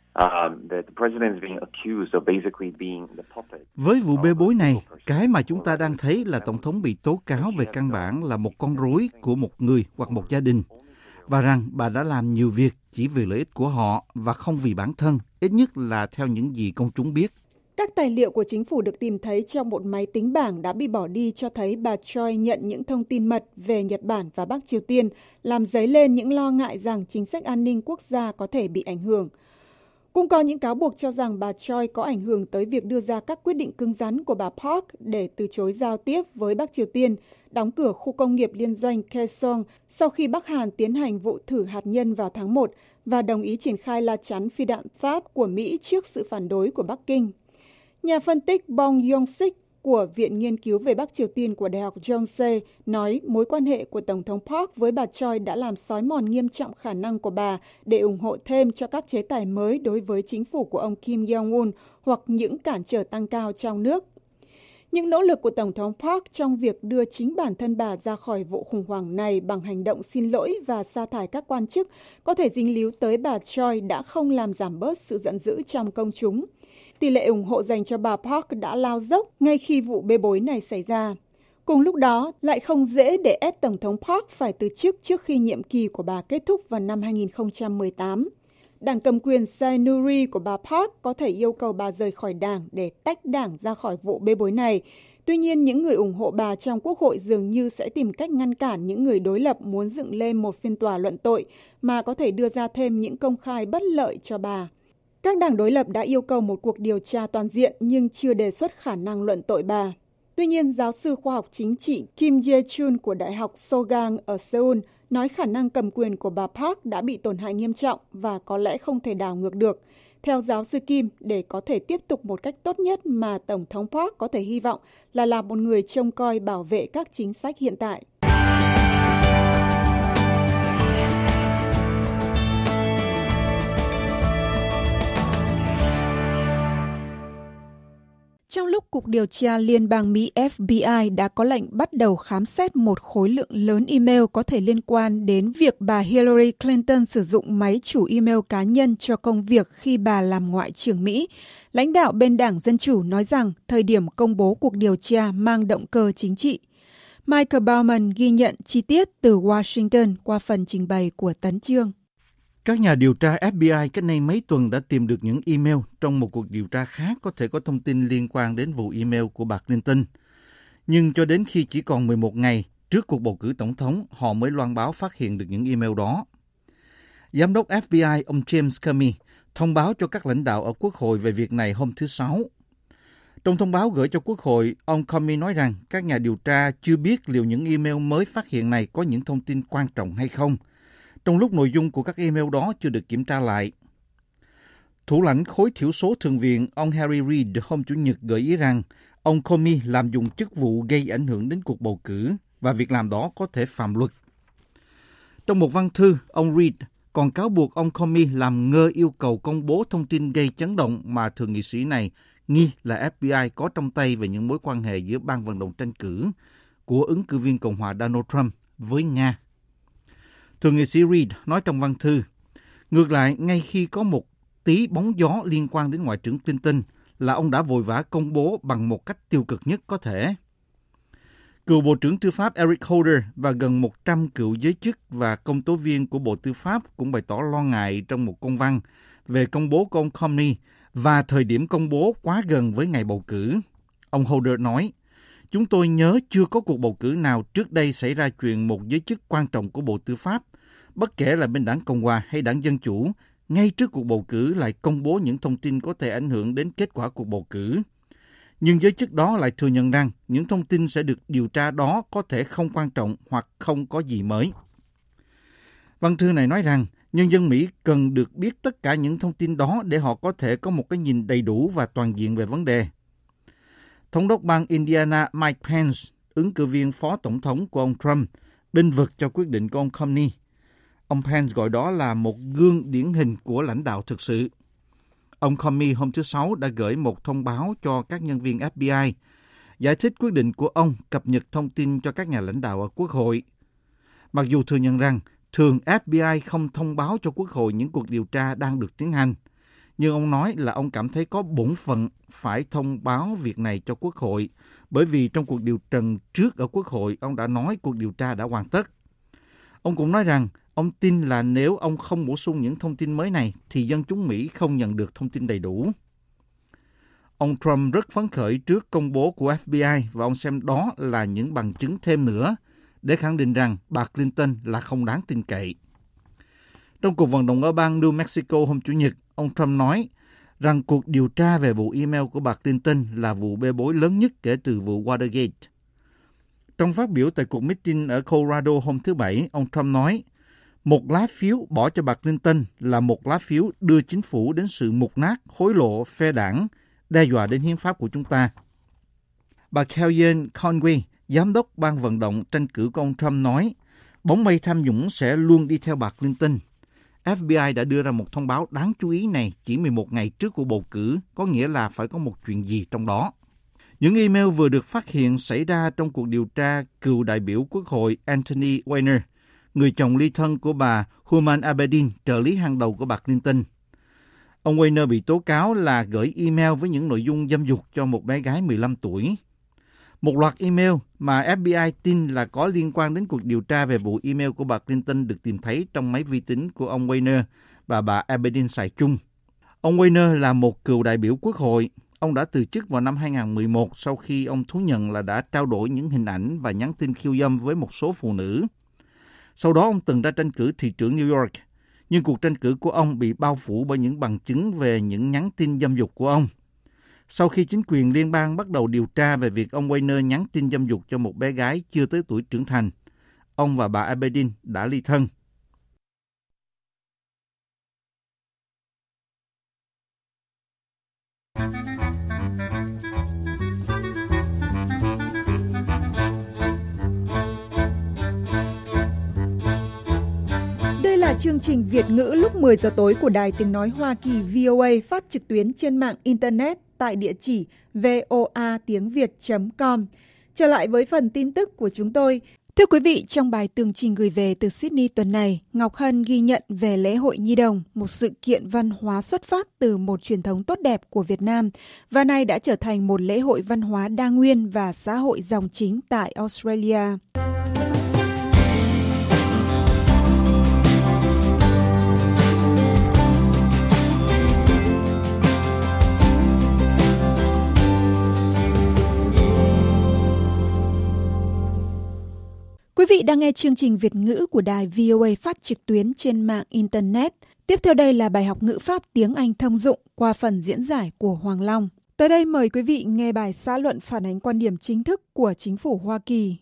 Um, the president is being accused of basically being the puppet. Với vụ bê bối này, cái mà chúng ta đang thấy là Tổng thống bị tố cáo về căn bản là một con rối của một người hoặc một gia đình, và rằng bà đã làm nhiều việc chỉ vì lợi ích của họ và không vì bản thân, ít nhất là theo những gì công chúng biết. Các tài liệu của chính phủ được tìm thấy trong một máy tính bảng đã bị bỏ đi cho thấy bà Choi nhận những thông tin mật về Nhật Bản và Bắc Triều Tiên, làm dấy lên những lo ngại rằng chính sách an ninh quốc gia có thể bị ảnh hưởng. Cũng có những cáo buộc cho rằng bà Choi có ảnh hưởng tới việc đưa ra các quyết định cứng rắn của bà Park để từ chối giao tiếp với Bắc Triều Tiên, đóng cửa khu công nghiệp liên doanh Kaesong sau khi Bắc Hàn tiến hành vụ thử hạt nhân vào tháng một và đồng ý triển khai la chắn phi đạn THAAD của Mỹ trước sự phản đối của Bắc Kinh. Nhà phân tích Bong Yong-sik của Viện Nghiên cứu về Bắc Triều Tiên của Đại học Yonsei nói mối quan hệ của Tổng thống Park với bà Choi đã làm xói mòn nghiêm trọng khả năng của bà để ủng hộ thêm cho các chế tài mới đối với chính phủ của ông Kim Jong-un hoặc những cản trở tăng cao trong nước. Những nỗ lực của Tổng thống Park trong việc đưa chính bản thân bà ra khỏi vụ khủng hoảng này bằng hành động xin lỗi và sa thải các quan chức có thể dính líu tới bà Choi đã không làm giảm bớt sự giận dữ trong công chúng. Tỷ lệ ủng hộ dành cho bà Park đã lao dốc ngay khi vụ bê bối này xảy ra. Cùng lúc đó, lại không dễ để ép Tổng thống Park phải từ chức trước khi nhiệm kỳ của bà kết thúc vào năm hai nghìn không trăm mười tám. Đảng cầm quyền Sae-nuri của bà Park có thể yêu cầu bà rời khỏi đảng để tách đảng ra khỏi vụ bê bối này. Tuy nhiên, những người ủng hộ bà trong Quốc hội dường như sẽ tìm cách ngăn cản những người đối lập muốn dựng lên một phiên tòa luận tội mà có thể đưa ra thêm những công khai bất lợi cho bà. Các đảng đối lập đã yêu cầu một cuộc điều tra toàn diện nhưng chưa đề xuất khả năng luận tội bà. Tuy nhiên, giáo sư khoa học chính trị Kim Jae-chun của Đại học Sogang ở Seoul nói khả năng cầm quyền của bà Park đã bị tổn hại nghiêm trọng và có lẽ không thể đảo ngược được. Theo giáo sư Kim, để có thể tiếp tục một cách tốt nhất mà Tổng thống Park có thể hy vọng là làm một người trông coi bảo vệ các chính sách hiện tại. trong lúc Cục Điều tra Liên bang Mỹ F B I đã có lệnh bắt đầu khám xét một khối lượng lớn email có thể liên quan đến việc bà Hillary Clinton sử dụng máy chủ email cá nhân cho công việc khi bà làm Ngoại trưởng Mỹ, lãnh đạo bên Đảng Dân Chủ nói rằng thời điểm công bố cuộc điều tra mang động cơ chính trị. Michael Bauman ghi nhận chi tiết từ Washington qua phần trình bày của Tấn Chương. Các nhà điều tra F B I cách đây mấy tuần đã tìm được những email trong một cuộc điều tra khác có thể có thông tin liên quan đến vụ email của bà Clinton. Nhưng cho đến khi chỉ còn mười một ngày trước cuộc bầu cử tổng thống, họ mới loan báo phát hiện được những email đó. Giám đốc F B I ông James Comey thông báo cho các lãnh đạo ở Quốc hội về việc này hôm thứ Sáu. Trong thông báo gửi cho Quốc hội, ông Comey nói rằng các nhà điều tra chưa biết liệu những email mới phát hiện này có những thông tin quan trọng hay không, trong lúc nội dung của các email đó chưa được kiểm tra lại. Thủ lãnh khối thiểu số Thượng viện, ông Harry Reid hôm Chủ nhật gợi ý rằng ông Comey làm dụng chức vụ gây ảnh hưởng đến cuộc bầu cử và việc làm đó có thể phạm luật. Trong một văn thư, ông Reid còn cáo buộc ông Comey làm ngơ yêu cầu công bố thông tin gây chấn động mà thượng nghị sĩ này nghi là F B I có trong tay về những mối quan hệ giữa ban vận động tranh cử của ứng cử viên Cộng hòa Donald Trump với Nga. Thượng nghị sĩ Reid nói trong văn thư, ngược lại, ngay khi có một tí bóng gió liên quan đến Ngoại trưởng Clinton là ông đã vội vã công bố bằng một cách tiêu cực nhất có thể. Cựu Bộ trưởng Tư pháp Eric Holder và gần một trăm cựu giới chức và công tố viên của Bộ Tư pháp cũng bày tỏ lo ngại trong một công văn về công bố của ông Comey và thời điểm công bố quá gần với ngày bầu cử. Ông Holder nói, chúng tôi nhớ chưa có cuộc bầu cử nào trước đây xảy ra chuyện một giới chức quan trọng của Bộ Tư pháp, bất kể là bên đảng Cộng hòa hay đảng Dân Chủ, ngay trước cuộc bầu cử lại công bố những thông tin có thể ảnh hưởng đến kết quả cuộc bầu cử. Nhưng giới chức đó lại thừa nhận rằng những thông tin sẽ được điều tra đó có thể không quan trọng hoặc không có gì mới. Văn thư này nói rằng nhân dân Mỹ cần được biết tất cả những thông tin đó để họ có thể có một cái nhìn đầy đủ và toàn diện về vấn đề. Thống đốc bang Indiana Mike Pence, ứng cử viên phó tổng thống của ông Trump, bênh vực cho quyết định của ông Comey. Ông Pence gọi đó là một gương điển hình của lãnh đạo thực sự. Ông Comey hôm thứ Sáu đã gửi một thông báo cho các nhân viên F B I, giải thích quyết định của ông cập nhật thông tin cho các nhà lãnh đạo ở Quốc hội. Mặc dù thừa nhận rằng thường F B I không thông báo cho Quốc hội những cuộc điều tra đang được tiến hành, nhưng ông nói là ông cảm thấy có bổn phận phải thông báo việc này cho Quốc hội, bởi vì trong cuộc điều trần trước ở Quốc hội, ông đã nói cuộc điều tra đã hoàn tất. Ông cũng nói rằng ông tin là nếu ông không bổ sung những thông tin mới này, thì dân chúng Mỹ không nhận được thông tin đầy đủ. Ông Trump rất phấn khởi trước công bố của F B I và ông xem đó là những bằng chứng thêm nữa để khẳng định rằng bà Clinton là không đáng tin cậy. Trong cuộc vận động ở bang New Mexico hôm Chủ nhật, ông Trump nói rằng cuộc điều tra về vụ email của bà Clinton là vụ bê bối lớn nhất kể từ vụ Watergate. Trong phát biểu tại cuộc meeting ở Colorado hôm thứ Bảy, ông Trump nói, một lá phiếu bỏ cho bà Clinton là một lá phiếu đưa chính phủ đến sự mục nát, hối lộ, phe đảng, đe dọa đến hiến pháp của chúng ta. Bà Kellyanne Conway, giám đốc ban vận động tranh cử của ông Trump nói, bóng mây tham nhũng sẽ luôn đi theo bà Clinton. F B I đã đưa ra một thông báo đáng chú ý này chỉ mười một ngày trước cuộc bầu cử, có nghĩa là phải có một chuyện gì trong đó. Những email vừa được phát hiện xảy ra trong cuộc điều tra cựu đại biểu Quốc hội Anthony Weiner, người chồng ly thân của bà Huma Abedin, trợ lý hàng đầu của bà Clinton. Ông Weiner bị tố cáo là gửi email với những nội dung dâm dục cho một bé gái mười lăm tuổi. Một loạt email mà F B I tin là có liên quan đến cuộc điều tra về vụ email của bà Clinton được tìm thấy trong máy vi tính của ông Weiner và bà Abedin xài chung. Ông Weiner là một cựu đại biểu Quốc hội. Ông đã từ chức vào năm hai không một một sau khi ông thú nhận là đã trao đổi những hình ảnh và nhắn tin khiêu dâm với một số phụ nữ. Sau đó ông từng ra tranh cử thị trưởng New York, nhưng cuộc tranh cử của ông bị bao phủ bởi những bằng chứng về những nhắn tin dâm dục của ông. Sau khi chính quyền liên bang bắt đầu điều tra về việc ông Weiner nhắn tin dâm dục cho một bé gái chưa tới tuổi trưởng thành, ông và bà Abedin đã ly thân. Đây là chương trình Việt ngữ lúc mười giờ tối của Đài Tiếng Nói Hoa Kỳ V O A phát trực tuyến trên mạng Internet tại địa chỉ voa tiếng việt chấm com. Trở lại với phần tin tức của chúng tôi. Thưa quý vị, trong bài tường trình gửi về từ Sydney tuần này, Ngọc Hân ghi nhận về lễ hội Nhi đồng, một sự kiện văn hóa xuất phát từ một truyền thống tốt đẹp của Việt Nam và nay đã trở thành một lễ hội văn hóa đa nguyên và xã hội dòng chính tại Australia. Quý vị đang nghe chương trình Việt ngữ của đài vê o a phát trực tuyến trên mạng Internet. Tiếp theo đây là bài học ngữ pháp tiếng Anh thông dụng qua phần diễn giải của Hoàng Long. Tới đây mời quý vị nghe bài xã luận phản ánh quan điểm chính thức của chính phủ Hoa Kỳ.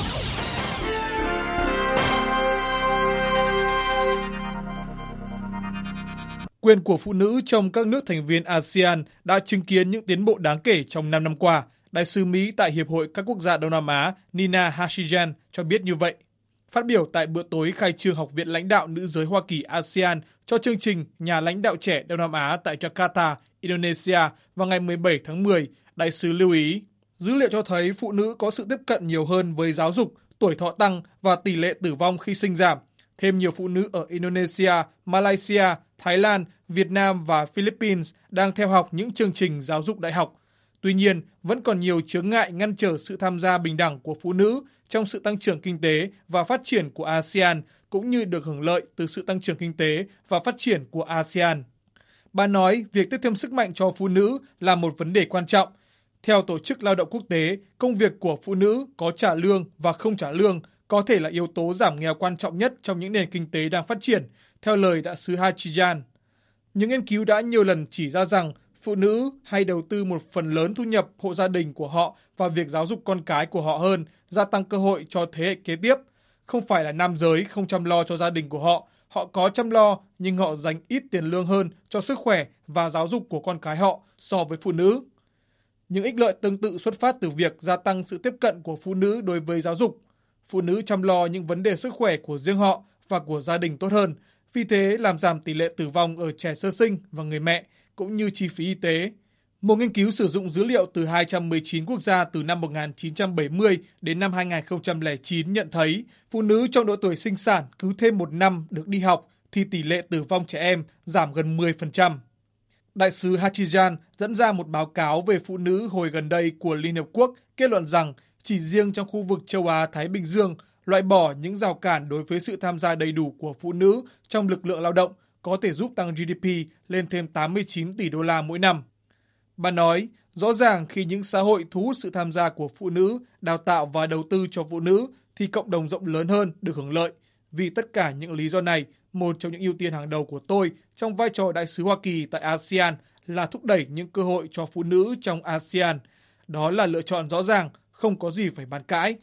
Quyền của phụ nữ trong các nước thành viên a sê an đã chứng kiến những tiến bộ đáng kể trong năm năm qua. Đại sứ Mỹ tại Hiệp hội các quốc gia Đông Nam Á Nina Hashijan cho biết như vậy. Phát biểu tại bữa tối khai trương Học viện Lãnh đạo Nữ giới Hoa Kỳ a sê an cho chương trình Nhà lãnh đạo trẻ Đông Nam Á tại Jakarta, Indonesia vào ngày mười bảy tháng mười, đại sứ lưu ý, dữ liệu cho thấy phụ nữ có sự tiếp cận nhiều hơn với giáo dục, tuổi thọ tăng và tỷ lệ tử vong khi sinh giảm. Thêm nhiều phụ nữ ở Indonesia, Malaysia, Thái Lan, Việt Nam và Philippines đang theo học những chương trình giáo dục đại học. Tuy nhiên, vẫn còn nhiều chướng ngại ngăn trở sự tham gia bình đẳng của phụ nữ trong sự tăng trưởng kinh tế và phát triển của a sê an, cũng như được hưởng lợi từ sự tăng trưởng kinh tế và phát triển của a sê an. Bà nói việc tiếp thêm sức mạnh cho phụ nữ là một vấn đề quan trọng. Theo Tổ chức Lao động Quốc tế, công việc của phụ nữ có trả lương và không trả lương có thể là yếu tố giảm nghèo quan trọng nhất trong những nền kinh tế đang phát triển, theo lời đại sứ Hachijan. Những nghiên cứu đã nhiều lần chỉ ra rằng phụ nữ hay đầu tư một phần lớn thu nhập hộ gia đình của họ vào việc giáo dục con cái của họ hơn, gia tăng cơ hội cho thế hệ kế tiếp. Không phải là nam giới không chăm lo cho gia đình của họ, họ có chăm lo nhưng họ dành ít tiền lương hơn cho sức khỏe và giáo dục của con cái họ so với phụ nữ. Những ích lợi tương tự xuất phát từ việc gia tăng sự tiếp cận của phụ nữ đối với giáo dục. Phụ nữ chăm lo những vấn đề sức khỏe của riêng họ và của gia đình tốt hơn, vì thế làm giảm tỷ lệ tử vong ở trẻ sơ sinh và người mẹ, cũng như chi phí y tế. Một nghiên cứu sử dụng dữ liệu từ hai trăm mười chín quốc gia từ năm một nghìn chín trăm bảy mươi đến năm hai nghìn không trăm lẻ chín nhận thấy phụ nữ trong độ tuổi sinh sản cứ thêm một năm được đi học thì tỷ lệ tử vong trẻ em giảm gần mười phần trăm. Đại sứ Hachijan dẫn ra một báo cáo về phụ nữ hồi gần đây của Liên Hợp Quốc kết luận rằng chỉ riêng trong khu vực châu Á-Thái Bình Dương, loại bỏ những rào cản đối với sự tham gia đầy đủ của phụ nữ trong lực lượng lao động có thể giúp tăng giê đê pê lên thêm tám mươi chín tỷ đô la mỗi năm. Bà nói, rõ ràng khi những xã hội thu hút sự tham gia của phụ nữ, đào tạo và đầu tư cho phụ nữ, thì cộng đồng rộng lớn hơn được hưởng lợi. Vì tất cả những lý do này, một trong những ưu tiên hàng đầu của tôi trong vai trò đại sứ Hoa Kỳ tại a sê an là thúc đẩy những cơ hội cho phụ nữ trong a sê an. Đó là lựa chọn rõ ràng, không có gì phải bàn cãi.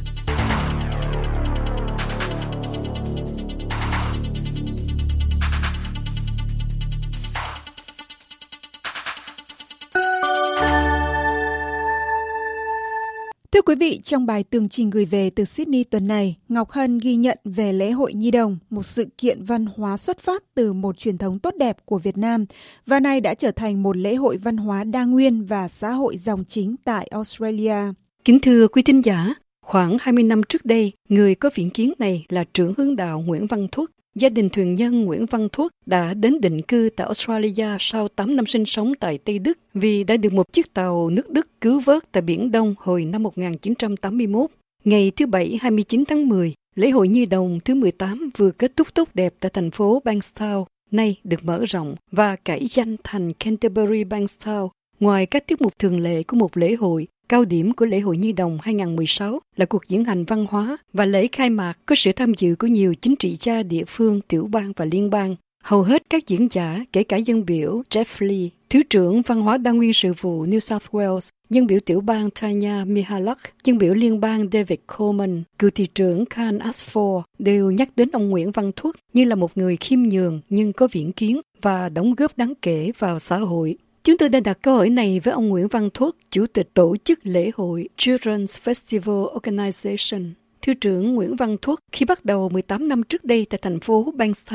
Thưa quý vị, trong bài tường trình gửi về từ Sydney tuần này, Ngọc Hân ghi nhận về lễ hội Nhi đồng, một sự kiện văn hóa xuất phát từ một truyền thống tốt đẹp của Việt Nam và nay đã trở thành một lễ hội văn hóa đa nguyên và xã hội dòng chính tại Australia. Kính thưa quý thính giả, khoảng hai mươi năm trước đây, người có viễn kiến này là trưởng hướng đạo Nguyễn Văn Thuất. Gia đình thuyền nhân Nguyễn Văn Thuất đã đến định cư tại Australia sau tám năm sinh sống tại Tây Đức vì đã được một chiếc tàu nước Đức cứu vớt tại Biển Đông hồi năm một nghìn chín trăm tám mươi mốt. Ngày thứ Bảy hai mươi chín tháng mười, lễ hội Nhi đồng thứ mười tám vừa kết thúc tốt đẹp tại thành phố Bankstown, nay được mở rộng và cải danh thành Canterbury Bankstown. Ngoài các tiết mục thường lệ của một lễ hội, cao điểm của lễ hội Nhi đồng hai không một sáu là cuộc diễn hành văn hóa và lễ khai mạc có sự tham dự của nhiều chính trị gia địa phương, tiểu bang và liên bang. Hầu hết các diễn giả, kể cả dân biểu Jeff Lee, Thứ trưởng Văn hóa Đa nguyên Sự vụ New South Wales, dân biểu tiểu bang Tanya Mihalak, dân biểu liên bang David Coleman, cựu thị trưởng Khan Asfor đều nhắc đến ông Nguyễn Văn Thuất như là một người khiêm nhường nhưng có viễn kiến và đóng góp đáng kể vào xã hội. Chúng tôi đã đặt câu hỏi này với ông Nguyễn Văn Thuất, Chủ tịch tổ chức lễ hội Children's Festival Organization. Thứ trưởng Nguyễn Văn Thuất khi bắt đầu mười tám năm trước đây tại thành phố Bankstown,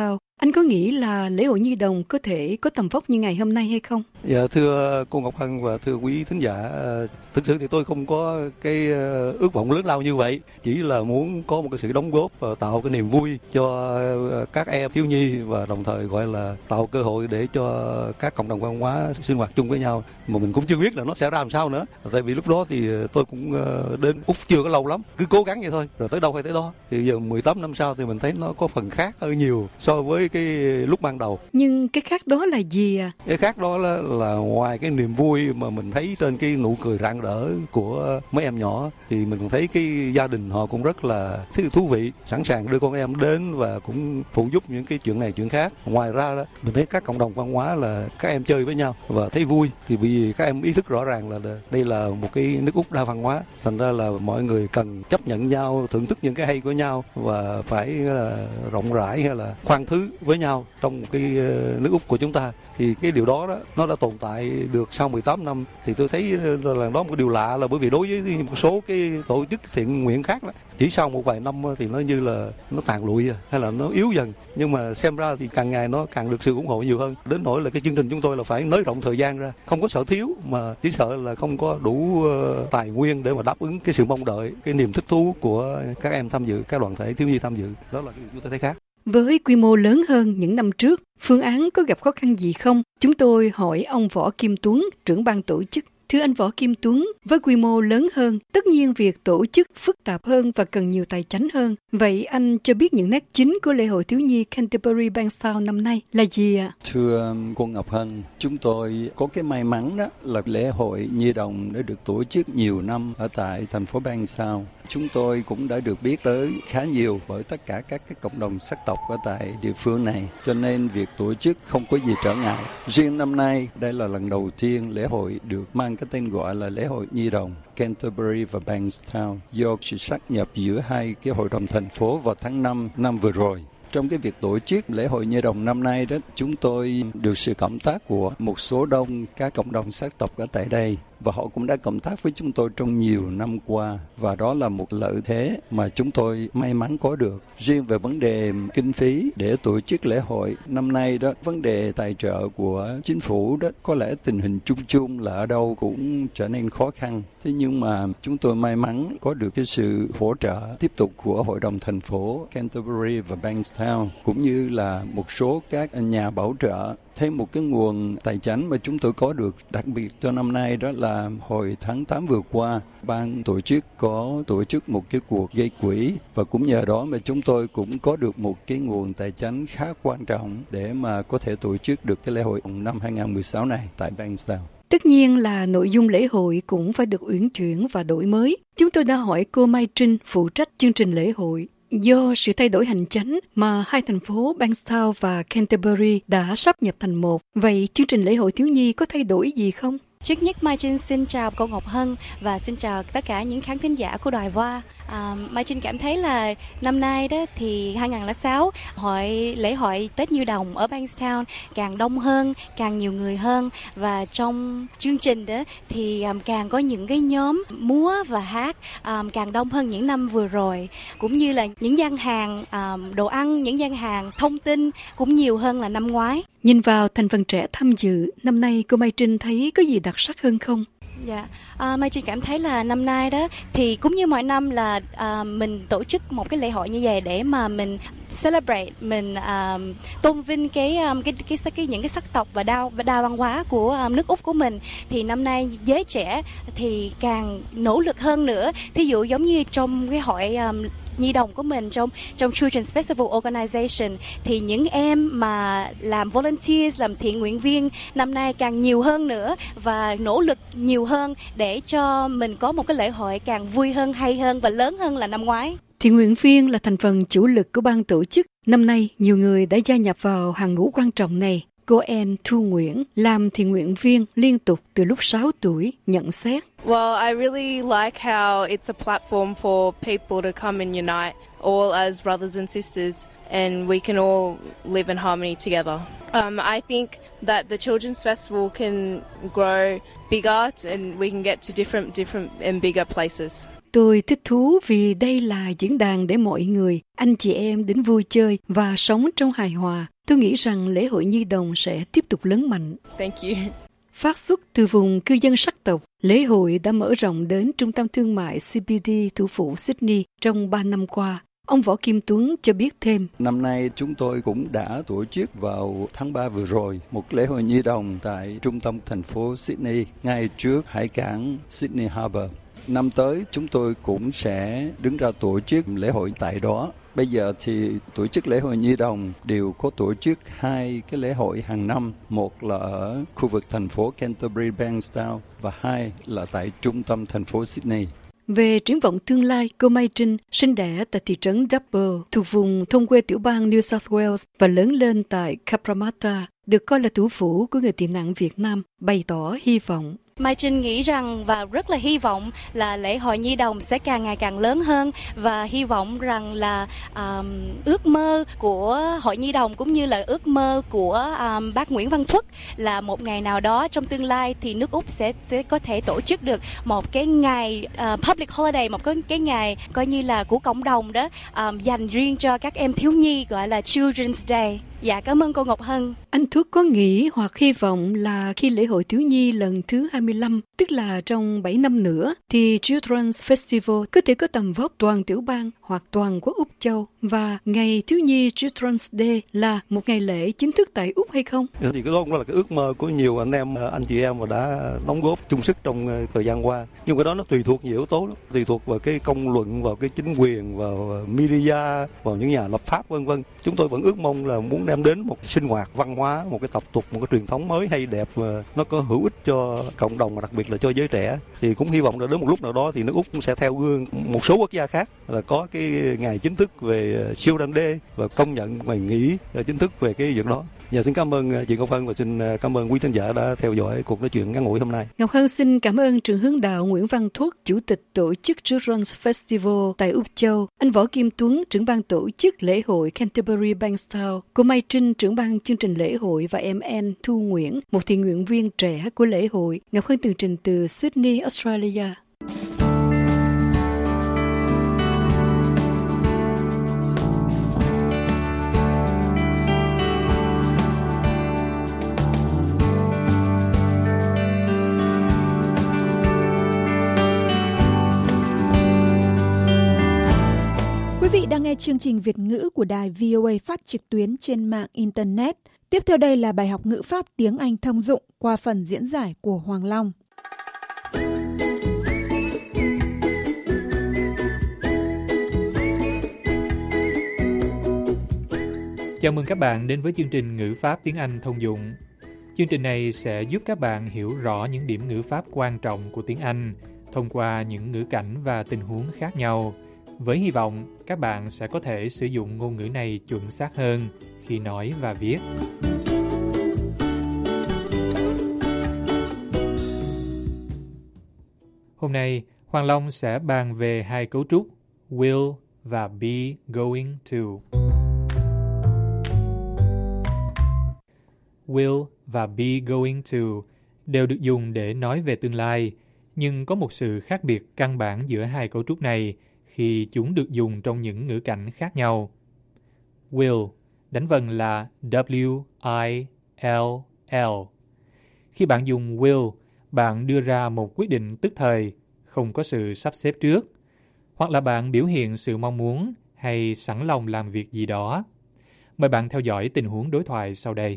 Anh có nghĩ là lễ hội Nhi đồng có thể có tầm vóc như ngày hôm nay hay không? Dạ, thưa cô Ngọc Hân và thưa quý thính giả, thực sự thì tôi không có cái ước vọng lớn lao như vậy, chỉ là muốn có một cái sự đóng góp và tạo cái niềm vui cho các em thiếu nhi và đồng thời gọi là tạo cơ hội để cho các cộng đồng văn hóa sinh hoạt chung với nhau, mà mình cũng chưa biết là nó sẽ ra làm sao nữa. Tại vì lúc đó thì tôi cũng đến Úc chưa có lâu lắm, cứ cố gắng vậy thôi, rồi tới đâu hay tới đó. Thì giờ mười tám năm sau thì mình thấy nó có phần khác hơn nhiều so với cái lúc ban đầu. Nhưng cái khác đó là gì à? Cái khác đó là, là ngoài cái niềm vui mà mình thấy trên cái nụ cười rạng rỡ của mấy em nhỏ, thì mình còn thấy cái gia đình họ cũng rất là thú vị, sẵn sàng đưa con em đến và cũng phụ giúp những cái chuyện này chuyện khác. Ngoài ra đó, mình thấy các cộng đồng văn hóa là các em chơi với nhau và thấy vui, thì vì các em ý thức rõ ràng là đây là một cái nước Úc đa văn hóa, thành ra là mọi người cần chấp nhận nhau, thưởng thức những cái hay của nhau và phải là rộng rãi hay là khoan thứ với nhau trong một cái nước Úc của chúng ta. Thì cái điều đó, đó nó đã tồn tại được sau mười tám năm, thì tôi thấy là đó một điều lạ, là bởi vì đối với một số cái tổ chức thiện nguyện khác đó, chỉ sau một vài năm thì nó như là nó tàn lụi hay là nó yếu dần, nhưng mà xem ra thì càng ngày nó càng được sự ủng hộ nhiều hơn, đến nỗi là cái chương trình chúng tôi là phải nới rộng thời gian ra, không có sợ thiếu mà chỉ sợ là không có đủ tài nguyên để mà đáp ứng cái sự mong đợi, cái niềm thích thú của các em tham dự, các đoàn thể thiếu nhi tham dự. Đó là cái điều chúng tôi thấy khác. Với quy mô lớn hơn những năm trước, phương án có gặp khó khăn gì không? Chúng tôi hỏi ông Võ Kim Tuấn, trưởng ban tổ chức. Thưa anh Võ Kim Tuấn, với quy mô lớn hơn, tất nhiên việc tổ chức phức tạp hơn và cần nhiều tài chánh hơn. Vậy anh cho biết những nét chính của lễ hội thiếu nhi Canterbury Bankstown năm nay là gì ạ? Thưa cô Ngọc Hân, chúng tôi có cái may mắn đó là lễ hội Nhi đồng đã được tổ chức nhiều năm ở tại thành phố Bankstown. Chúng tôi cũng đã được biết tới khá nhiều bởi tất cả các cái cộng đồng sắc tộc ở tại địa phương này, cho nên việc tổ chức không có gì trở ngại. Riêng năm nay, đây là lần đầu tiên lễ hội được mang cái tên gọi là lễ hội Nhi đồng Canterbury và Bankstown do sự sát nhập giữa hai cái hội đồng thành phố vào tháng năm năm vừa rồi. Trong cái việc tổ chức lễ hội Nhi đồng năm nay đó, chúng tôi được sự cộng tác của một số đông các cộng đồng sắc tộc ở tại đây, và họ cũng đã cộng tác với chúng tôi trong nhiều năm qua, và đó là một lợi thế mà chúng tôi may mắn có được. Riêng về vấn đề kinh phí để tổ chức lễ hội năm nay đó, vấn đề tài trợ của chính phủ đó, có lẽ tình hình chung chung là ở đâu cũng trở nên khó khăn. Thế nhưng mà chúng tôi may mắn có được cái sự hỗ trợ tiếp tục của Hội đồng thành phố Canterbury và Bankstown, cũng như là một số các nhà bảo trợ. Thêm một cái nguồn tài chánh mà chúng tôi có được đặc biệt cho năm nay đó là hồi tháng tám vừa qua, ban tổ chức có tổ chức một cái cuộc gây quỹ, và cũng nhờ đó mà chúng tôi cũng có được một cái nguồn tài chánh khá quan trọng để mà có thể tổ chức được cái lễ hội năm hai không một sáu này tại Bankstown. Tất nhiên là nội dung lễ hội cũng phải được uyển chuyển và đổi mới. Chúng tôi đã hỏi cô Mai Trinh, phụ trách chương trình lễ hội. Do sự thay đổi hành chánh mà hai thành phố Bankstown và Canterbury đã sáp nhập thành một, vậy chương trình lễ hội thiếu nhi có thay đổi gì không? Trước nhất, Mai Trinh xin chào cô Ngọc Hân và xin chào tất cả những khán thính giả của Đài Voa. À, Mai Trinh cảm thấy là năm nay đó thì hai không không sáu hội lễ hội Tết Nhi đồng ở Bankstown càng đông hơn, càng nhiều người hơn, và trong chương trình đó thì um, càng có những cái nhóm múa và hát um, càng đông hơn những năm vừa rồi, cũng như là những gian hàng um, đồ ăn, những gian hàng thông tin cũng nhiều hơn là năm ngoái. Nhìn vào thành phần trẻ tham dự, năm nay cô Mai Trinh thấy có gì đặc sắc hơn không? Dạ, à, Mai Trinh cảm thấy là năm nay đó thì cũng như mọi năm là à, mình tổ chức một cái lễ hội như vậy để mà mình celebrate, mình à, tôn vinh cái cái, cái cái cái những cái sắc tộc và đa đa văn hóa của um, nước Úc của mình. Thì năm nay giới trẻ thì càng nỗ lực hơn nữa. Thí dụ giống như trong cái hội um, Nhi đồng của mình trong trong Children's Festival Organization thì những em mà làm volunteers, làm thiện nguyện viên năm nay càng nhiều hơn nữa và nỗ lực nhiều hơn để cho mình có một cái lễ hội càng vui hơn, hay hơn và lớn hơn là năm ngoái. Thiện nguyện viên là thành phần chủ lực của ban tổ chức. Năm nay, nhiều người đã gia nhập vào hàng ngũ quan trọng này. Cô Ann Thu Nguyễn làm thiện nguyện viên liên tục từ lúc sáu tuổi, nhận xét. Well, I really like how it's a platform for people to come and unite, all as brothers and sisters, and we can all live in harmony together. Um, I think that the Children's Festival can grow bigger and we can get to different, different and bigger places. Tôi thích thú vì đây là diễn đàn để mọi người, anh chị em đến vui chơi và sống trong hài hòa. Tôi nghĩ rằng lễ hội Nhi đồng sẽ tiếp tục lớn mạnh. Thank you. Phát xuất từ vùng cư dân sắc tộc, lễ hội đã mở rộng đến trung tâm thương mại xê bê đê thủ phủ Sydney trong ba năm qua. Ông Võ Kim Tuấn cho biết thêm. Năm nay chúng tôi cũng đã tổ chức vào tháng ba vừa rồi một lễ hội Nhi đồng tại trung tâm thành phố Sydney, ngay trước hải cảng Sydney Harbour. Năm tới chúng tôi cũng sẽ đứng ra tổ chức lễ hội tại đó. Bây giờ thì tổ chức lễ hội Nhi đồng đều có tổ chức hai cái lễ hội hàng năm. Một là ở khu vực thành phố Canterbury Bankstown và hai là tại trung tâm thành phố Sydney. Về triển vọng tương lai, cô Mai Trinh sinh đẻ tại thị trấn Double thuộc vùng thôn quê tiểu bang New South Wales và lớn lên tại Cabramatta, được coi là thủ phủ của người tị nạn Việt Nam, bày tỏ hy vọng. Mai Trinh nghĩ rằng và rất là hy vọng là lễ hội Nhi đồng sẽ càng ngày càng lớn hơn và hy vọng rằng là um, ước mơ của hội Nhi đồng cũng như là ước mơ của um, bác Nguyễn Văn Thuất là một ngày nào đó trong tương lai thì nước Úc sẽ sẽ có thể tổ chức được một cái ngày uh, public holiday, một cái cái ngày coi như là của cộng đồng đó, um, dành riêng cho các em thiếu nhi, gọi là Children's Day. Dạ, cảm ơn cô Ngọc Hân. Anh Thuất có nghĩ hoặc hy vọng là khi lễ hội thiếu nhi lần thứ hai mươi lăm, tức là trong bảy năm nữa, thì Children's Festival có thể có tầm vóc toàn tiểu bang hoặc toàn quốc Úc Châu, và ngày thiếu nhi Children's Day là một ngày lễ chính thức tại Úc hay không? Thì cái đó cũng là cái ước mơ của nhiều anh em, anh chị em mà đã đóng góp chung sức trong thời gian qua. Nhưng cái đó nó tùy thuộc nhiều yếu tố lắm, tùy thuộc vào cái công luận, vào cái chính quyền, vào media, vào những nhà lập pháp vân vân. Chúng tôi vẫn ước mong là muốn đem đến một sinh hoạt văn hóa, một cái tập tục, một cái truyền thống mới hay đẹp mà nó có hữu ích cho cộng đồng, mà đặc biệt là cho giới trẻ. Thì cũng hy vọng là đến một lúc nào đó thì nước Úc cũng sẽ theo gương một số quốc gia khác là có cái ngày chính thức về Children's Day và công nhận ngày nghỉ chính thức về cái việc đó. Và xin cảm ơn chị Ngọc Hân và xin cảm ơn quý khán giả đã theo dõi cuộc nói chuyện ngắn ngủi hôm nay. Ngọc Hân xin cảm ơn trưởng hướng đạo Nguyễn Văn Thuất, chủ tịch tổ chức Children's Festival tại Úc Châu, anh Võ Kim Tuấn, trưởng ban tổ chức lễ hội Canterbury Bankstown, cô Mai Trinh, trưởng ban chương trình lễ hội, và em Ann Thu Nguyễn, một thiện nguyện viên trẻ của lễ hội. Ngọc Hân tường trình từ Sydney, Australia. Quý vị đang nghe chương trình Việt ngữ của đài vê o a phát trực tuyến trên mạng Internet. Tiếp theo đây là bài học ngữ pháp tiếng Anh thông dụng qua phần diễn giải của Hoàng Long. Chào mừng các bạn đến với chương trình ngữ pháp tiếng Anh thông dụng. Chương trình này sẽ giúp các bạn hiểu rõ những điểm ngữ pháp quan trọng của tiếng Anh thông qua những ngữ cảnh và tình huống khác nhau, với hy vọng các bạn sẽ có thể sử dụng ngôn ngữ này chuẩn xác hơn khi nói và viết. Hôm nay, Hoàng Long sẽ bàn về hai cấu trúc will và be going to. Will và be going to đều được dùng để nói về tương lai, nhưng có một sự khác biệt căn bản giữa hai cấu trúc này khi chúng được dùng trong những ngữ cảnh khác nhau. Will đánh vần là W I L L. Khi bạn dùng will, bạn đưa ra một quyết định tức thời, không có sự sắp xếp trước, hoặc là bạn biểu hiện sự mong muốn hay sẵn lòng làm việc gì đó. Mời bạn theo dõi tình huống đối thoại sau đây.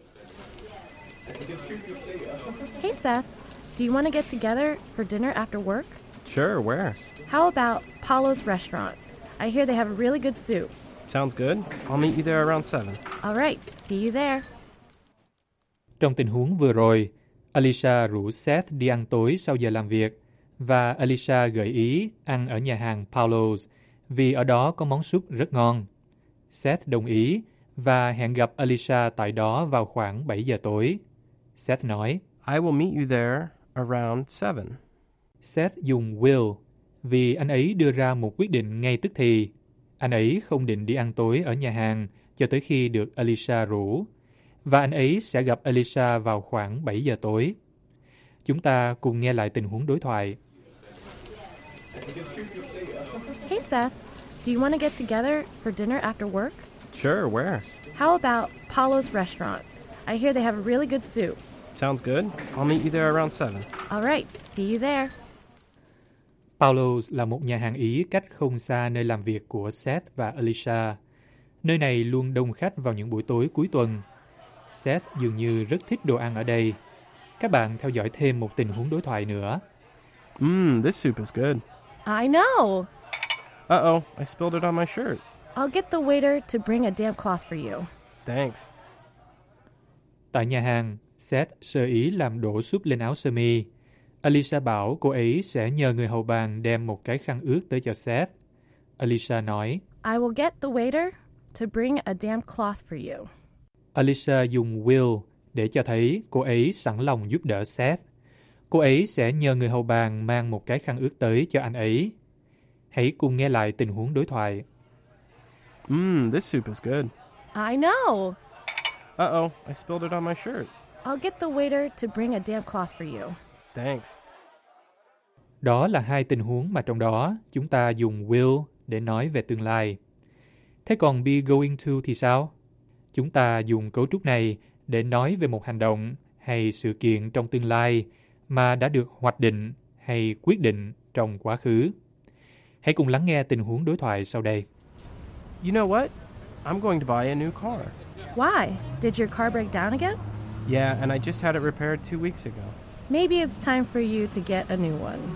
Hey Seth, do you want to get together for dinner after work? Sure, where? How about Paulo's restaurant? I hear they have a really good soup. Sounds good. I'll meet you there around seven. All right, see you there. Trong tình huống vừa rồi, Alicia rủ Seth đi ăn tối sau giờ làm việc, và Alicia gợi ý ăn ở nhà hàng Paulo's vì ở đó có món súp rất ngon. Seth đồng ý và hẹn gặp Alicia tại đó vào khoảng bảy giờ tối. Seth nói, I will meet you there around seven. Seth dùng will vì anh ấy đưa ra một quyết định ngay tức thì. Anh ấy không định đi ăn tối ở nhà hàng cho tới khi được Alicia rủ, và anh ấy sẽ gặp Alicia vào khoảng bảy giờ tối. Chúng ta cùng nghe lại tình huống đối thoại. Hey Seth, do you want to get together for dinner after work? Sure, where? How about Paulo's Restaurant? I hear they have a really good soup. Sounds good. I'll meet you there around seven. All right, see you there. Paulo's là một nhà hàng Ý cách không xa nơi làm việc của Seth và Alicia. Nơi này luôn đông khách vào những buổi tối cuối tuần. Seth dường như rất thích đồ ăn ở đây. Các bạn theo dõi thêm một tình huống đối thoại nữa. Mmm, this soup is good. I know. Uh-oh, I spilled it on my shirt. I'll get the waiter to bring a damp cloth for you. Thanks. Tại nhà hàng, Seth sơ ý làm đổ súp lên áo sơ mi. Alicia bảo cô ấy sẽ nhờ người hầu bàn đem một cái khăn ướt tới cho Seth. Alicia nói, I will get the waiter to bring a damp cloth for you. Alicia dùng will để cho thấy cô ấy sẵn lòng giúp đỡ Seth. Cô ấy sẽ nhờ người hầu bàn mang một cái khăn ướt tới cho anh ấy. Hãy cùng nghe lại tình huống đối thoại. Mmm, this soup is good. I know. Uh-oh, I spilled it on my shirt. I'll get the waiter to bring a damp cloth for you. Thanks. Đó là hai tình huống mà trong đó chúng ta dùng will để nói về tương lai. Thế còn be going to thì sao? Chúng ta dùng cấu trúc này để nói về một hành động hay sự kiện trong tương lai mà đã được hoạch định hay quyết định trong quá khứ. Hãy cùng lắng nghe tình huống đối thoại sau đây. You know what? I'm going to buy a new car. Why? Did your car break down again? Yeah, and I just had it repaired two weeks ago. Maybe it's time for you to get a new one.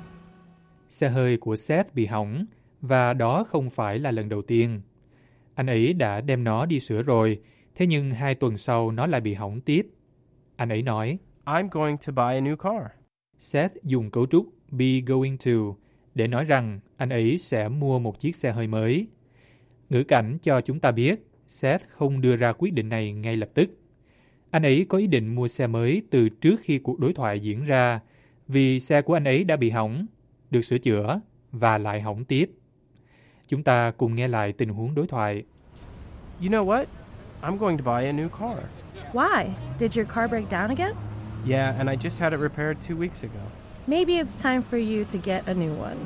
Xe hơi của Seth bị hỏng và đó không phải là lần đầu tiên. Anh ấy đã đem nó đi sửa rồi, thế nhưng hai tuần sau nó lại bị hỏng tiếp. Anh ấy nói, I'm going to buy a new car. Seth dùng cấu trúc be going to để nói rằng anh ấy sẽ mua một chiếc xe hơi mới. Ngữ cảnh cho chúng ta biết Seth không đưa ra quyết định này ngay lập tức. Anh ấy có ý định mua xe mới từ trước khi cuộc đối thoại diễn ra, vì xe của anh ấy đã bị hỏng, được sửa chữa và lại hỏng tiếp. Chúng ta cùng nghe lại tình huống đối thoại. You know what? I'm going to buy a new car. Why? Did your car break down again? Yeah, and I just had it repaired two weeks ago. Maybe it's time for you to get a new one.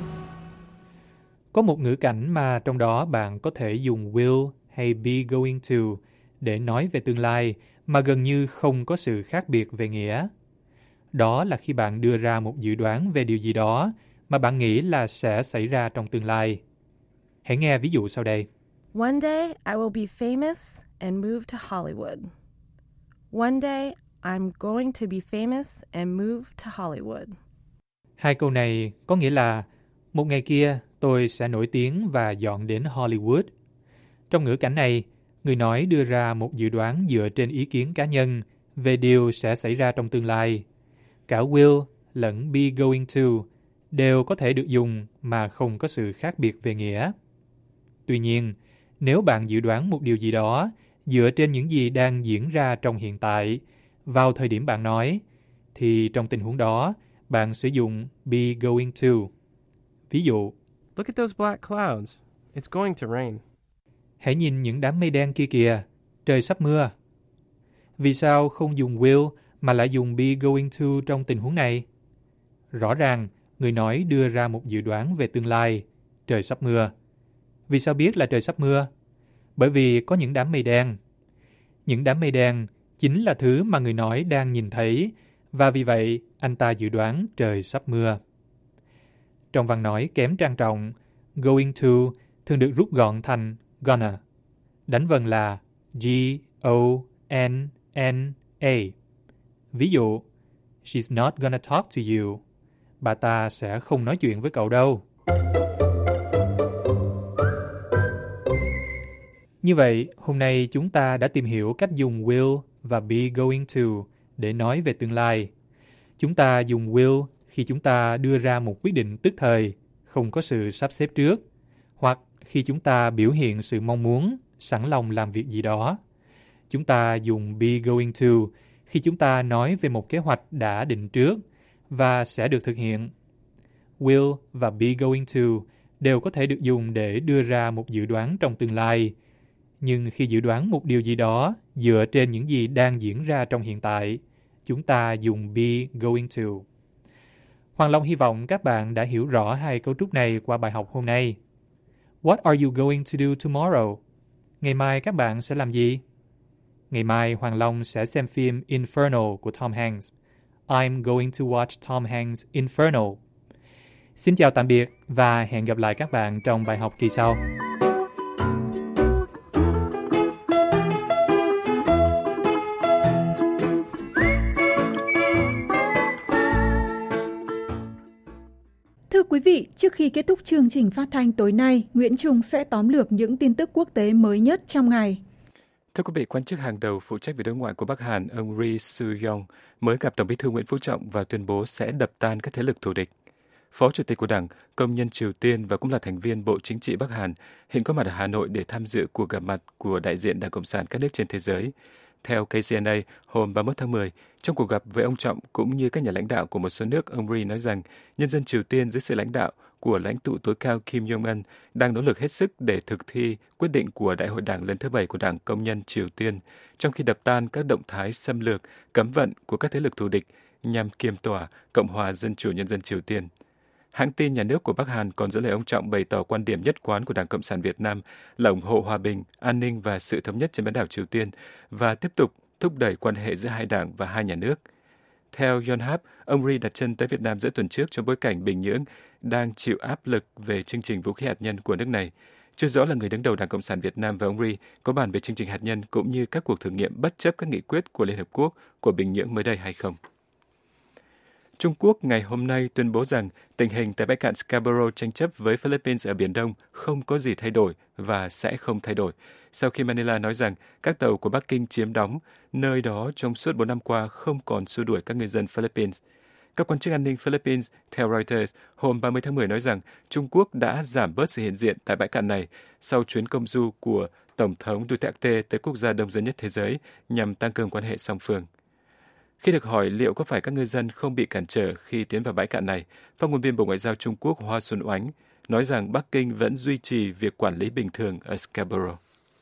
Có một ngữ cảnh mà trong đó bạn có thể dùng will hay be going to để nói về tương lai mà gần như không có sự khác biệt về nghĩa. Đó là khi bạn đưa ra một dự đoán về điều gì đó mà bạn nghĩ là sẽ xảy ra trong tương lai. Hãy nghe ví dụ sau đây. One day I will be famous and move to Hollywood. One day I'm going to be famous and move to Hollywood. Hai câu này có nghĩa là một ngày kia tôi sẽ nổi tiếng và dọn đến Hollywood. Trong ngữ cảnh này, người nói đưa ra một dự đoán dựa trên ý kiến cá nhân về điều sẽ xảy ra trong tương lai. Cả will lẫn be going to đều có thể được dùng mà không có sự khác biệt về nghĩa. Tuy nhiên, nếu bạn dự đoán một điều gì đó dựa trên những gì đang diễn ra trong hiện tại, vào thời điểm bạn nói, thì trong tình huống đó, bạn sử dụng be going to. Ví dụ, Look at those black clouds. It's going to rain. Hãy nhìn những đám mây đen kia kìa, trời sắp mưa. Vì sao không dùng will mà lại dùng be going to trong tình huống này? Rõ ràng, người nói đưa ra một dự đoán về tương lai, trời sắp mưa. Vì sao biết là trời sắp mưa? Bởi vì có những đám mây đen. Những đám mây đen chính là thứ mà người nói đang nhìn thấy, và vì vậy anh ta dự đoán trời sắp mưa. Trong văn nói kém trang trọng, going to thường được rút gọn thành gonna. Đánh vần là G O N N A. Ví dụ, She's not gonna talk to you. Bà ta sẽ không nói chuyện với cậu đâu. Như vậy, hôm nay chúng ta đã tìm hiểu cách dùng will và be going to để nói về tương lai. Chúng ta dùng will khi chúng ta đưa ra một quyết định tức thời, không có sự sắp xếp trước, hoặc khi chúng ta biểu hiện sự mong muốn, sẵn lòng làm việc gì đó. Chúng ta dùng be going to khi chúng ta nói về một kế hoạch đã định trước và sẽ được thực hiện. Will và be going to đều có thể được dùng để đưa ra một dự đoán trong tương lai. Nhưng khi dự đoán một điều gì đó dựa trên những gì đang diễn ra trong hiện tại, chúng ta dùng be going to. Hoàng Long hy vọng các bạn đã hiểu rõ hai cấu trúc này qua bài học hôm nay. What are you going to do tomorrow? Ngày mai các bạn sẽ làm gì? Ngày mai, Hoàng Long sẽ xem phim Inferno của Tom Hanks. I'm going to watch Tom Hanks' Inferno. Xin chào tạm biệt và hẹn gặp lại các bạn trong bài học kỳ sau. Thưa quý vị, trước khi kết thúc chương trình phát thanh tối nay, Nguyễn Trung sẽ tóm lược những tin tức quốc tế mới nhất trong ngày. Thưa quý vị, quan chức hàng đầu phụ trách về đối ngoại của Bắc Hàn, ông Ri Su-yong mới gặp Tổng bí thư Nguyễn Phú Trọng và tuyên bố sẽ đập tan các thế lực thù địch. Phó Chủ tịch của Đảng Công nhân Triều Tiên và cũng là thành viên Bộ Chính trị Bắc Hàn hiện có mặt ở Hà Nội để tham dự cuộc gặp mặt của đại diện Đảng Cộng sản các nước trên thế giới. Theo K C N A, hôm ba mươi mốt tháng mười, trong cuộc gặp với ông Trọng cũng như các nhà lãnh đạo của một số nước, ông Ri nói rằng nhân dân Triều Tiên dưới sự lãnh đạo của lãnh tụ tối cao Kim Jong-un đang nỗ lực hết sức để thực thi quyết định của Đại hội Đảng lần thứ bảy của Đảng Công nhân Triều Tiên, trong khi đập tan các động thái xâm lược, cấm vận của các thế lực thù địch nhằm kiềm tỏa Cộng hòa Dân chủ Nhân dân Triều Tiên. Hãng tin nhà nước của Bắc Hàn còn dẫn lời ông Trọng bày tỏ quan điểm nhất quán của Đảng Cộng sản Việt Nam là ủng hộ hòa bình, an ninh và sự thống nhất trên bán đảo Triều Tiên và tiếp tục thúc đẩy quan hệ giữa hai đảng và hai nhà nước. Theo Yonhap, ông Ri đặt chân tới Việt Nam giữa tuần trước trong bối cảnh Bình Nhưỡng đang chịu áp lực về chương trình vũ khí hạt nhân của nước này. Chưa rõ là người đứng đầu Đảng Cộng sản Việt Nam và ông Ri có bàn về chương trình hạt nhân cũng như các cuộc thử nghiệm bất chấp các nghị quyết của Liên Hợp Quốc của Bình Nhưỡng mới đây hay không. Trung Quốc ngày hôm nay tuyên bố rằng tình hình tại bãi cạn Scarborough tranh chấp với Philippines ở Biển Đông không có gì thay đổi và sẽ không thay đổi, sau khi Manila nói rằng các tàu của Bắc Kinh chiếm đóng nơi đó trong suốt bốn năm qua không còn xua đuổi các người dân Philippines. Các quan chức an ninh Philippines, theo Reuters, hôm ba mươi tháng mười nói rằng Trung Quốc đã giảm bớt sự hiện diện tại bãi cạn này sau chuyến công du của Tổng thống Duterte tới quốc gia đông dân nhất thế giới nhằm tăng cường quan hệ song phương. Khi được hỏi liệu có phải các ngư dân không bị cản trở khi tiến vào bãi cạn này, phát ngôn viên Bộ Ngoại giao Trung Quốc Hoa Xuân Oánh nói rằng Bắc Kinh vẫn duy trì việc quản lý bình thường ở Scarborough.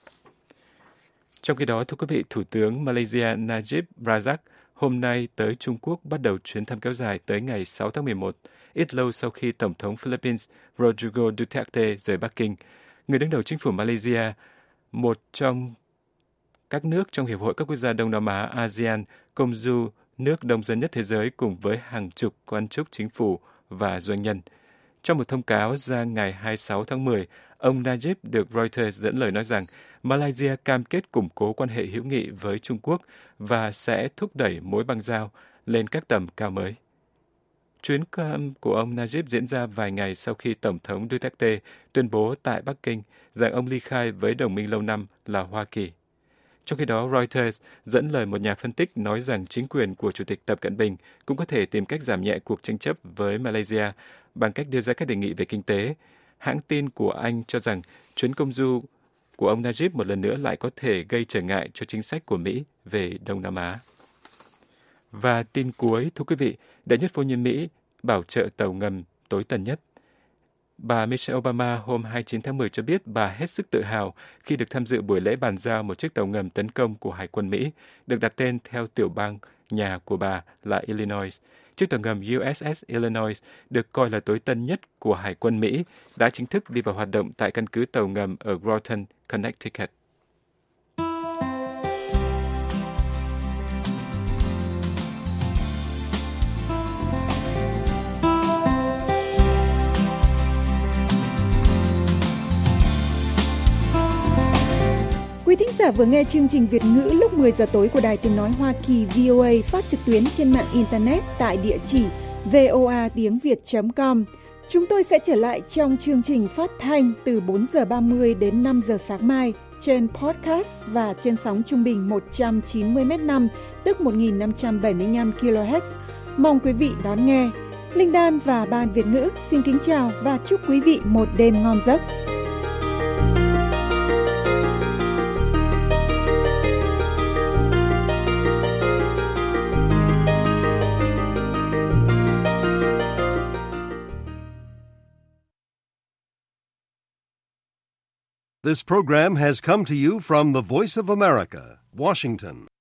Trong khi đó, thưa quý vị, Thủ tướng Malaysia Najib Razak hôm nay tới Trung Quốc bắt đầu chuyến thăm kéo dài tới ngày sáu tháng mười một, ít lâu sau khi Tổng thống Philippines Rodrigo Duterte rời Bắc Kinh. Người đứng đầu chính phủ Malaysia, một trong các nước trong Hiệp hội các quốc gia Đông Nam Á a sê an, công du nước đông dân nhất thế giới cùng với hàng chục quan chức chính phủ và doanh nhân. Trong một thông cáo ra ngày hai mươi sáu tháng mười, ông Najib được Reuters dẫn lời nói rằng Malaysia cam kết củng cố quan hệ hữu nghị với Trung Quốc và sẽ thúc đẩy mối bang giao lên các tầm cao mới. Chuyến thăm của ông Najib diễn ra vài ngày sau khi Tổng thống Duterte tuyên bố tại Bắc Kinh rằng ông ly khai với đồng minh lâu năm là Hoa Kỳ. Trong khi đó, Reuters dẫn lời một nhà phân tích nói rằng chính quyền của Chủ tịch Tập Cận Bình cũng có thể tìm cách giảm nhẹ cuộc tranh chấp với Malaysia bằng cách đưa ra các đề nghị về kinh tế. Hãng tin của Anh cho rằng chuyến công du của ông Najib một lần nữa lại có thể gây trở ngại cho chính sách của Mỹ về Đông Nam Á. Và tin cuối, thưa quý vị, Đệ nhất phu nhân Mỹ bảo trợ tàu ngầm tối tân nhất. Bà Michelle Obama hôm hai mươi chín tháng mười cho biết bà hết sức tự hào khi được tham dự buổi lễ bàn giao một chiếc tàu ngầm tấn công của Hải quân Mỹ, được đặt tên theo tiểu bang nhà của bà là Illinois. Chiếc tàu ngầm u ét ét Illinois được coi là tối tân nhất của Hải quân Mỹ, đã chính thức đi vào hoạt động tại căn cứ tàu ngầm ở Groton, Connecticut. Quý thính giả vừa nghe chương trình Việt ngữ lúc mười giờ tối của Đài Tiếng Nói Hoa Kỳ vê o a phát trực tuyến trên mạng Internet tại địa chỉ voa tiếng việt chấm com. Chúng tôi sẽ trở lại trong chương trình phát thanh từ bốn giờ ba mươi đến năm giờ sáng mai trên podcast và trên sóng trung bình một trăm chín mươi mét năm, tức một nghìn năm trăm bảy mươi lăm ki lô héc. Mong quý vị đón nghe. Linh Đan và Ban Việt ngữ xin kính chào và chúc quý vị một đêm ngon giấc. This program has come to you from the Voice of America, Washington.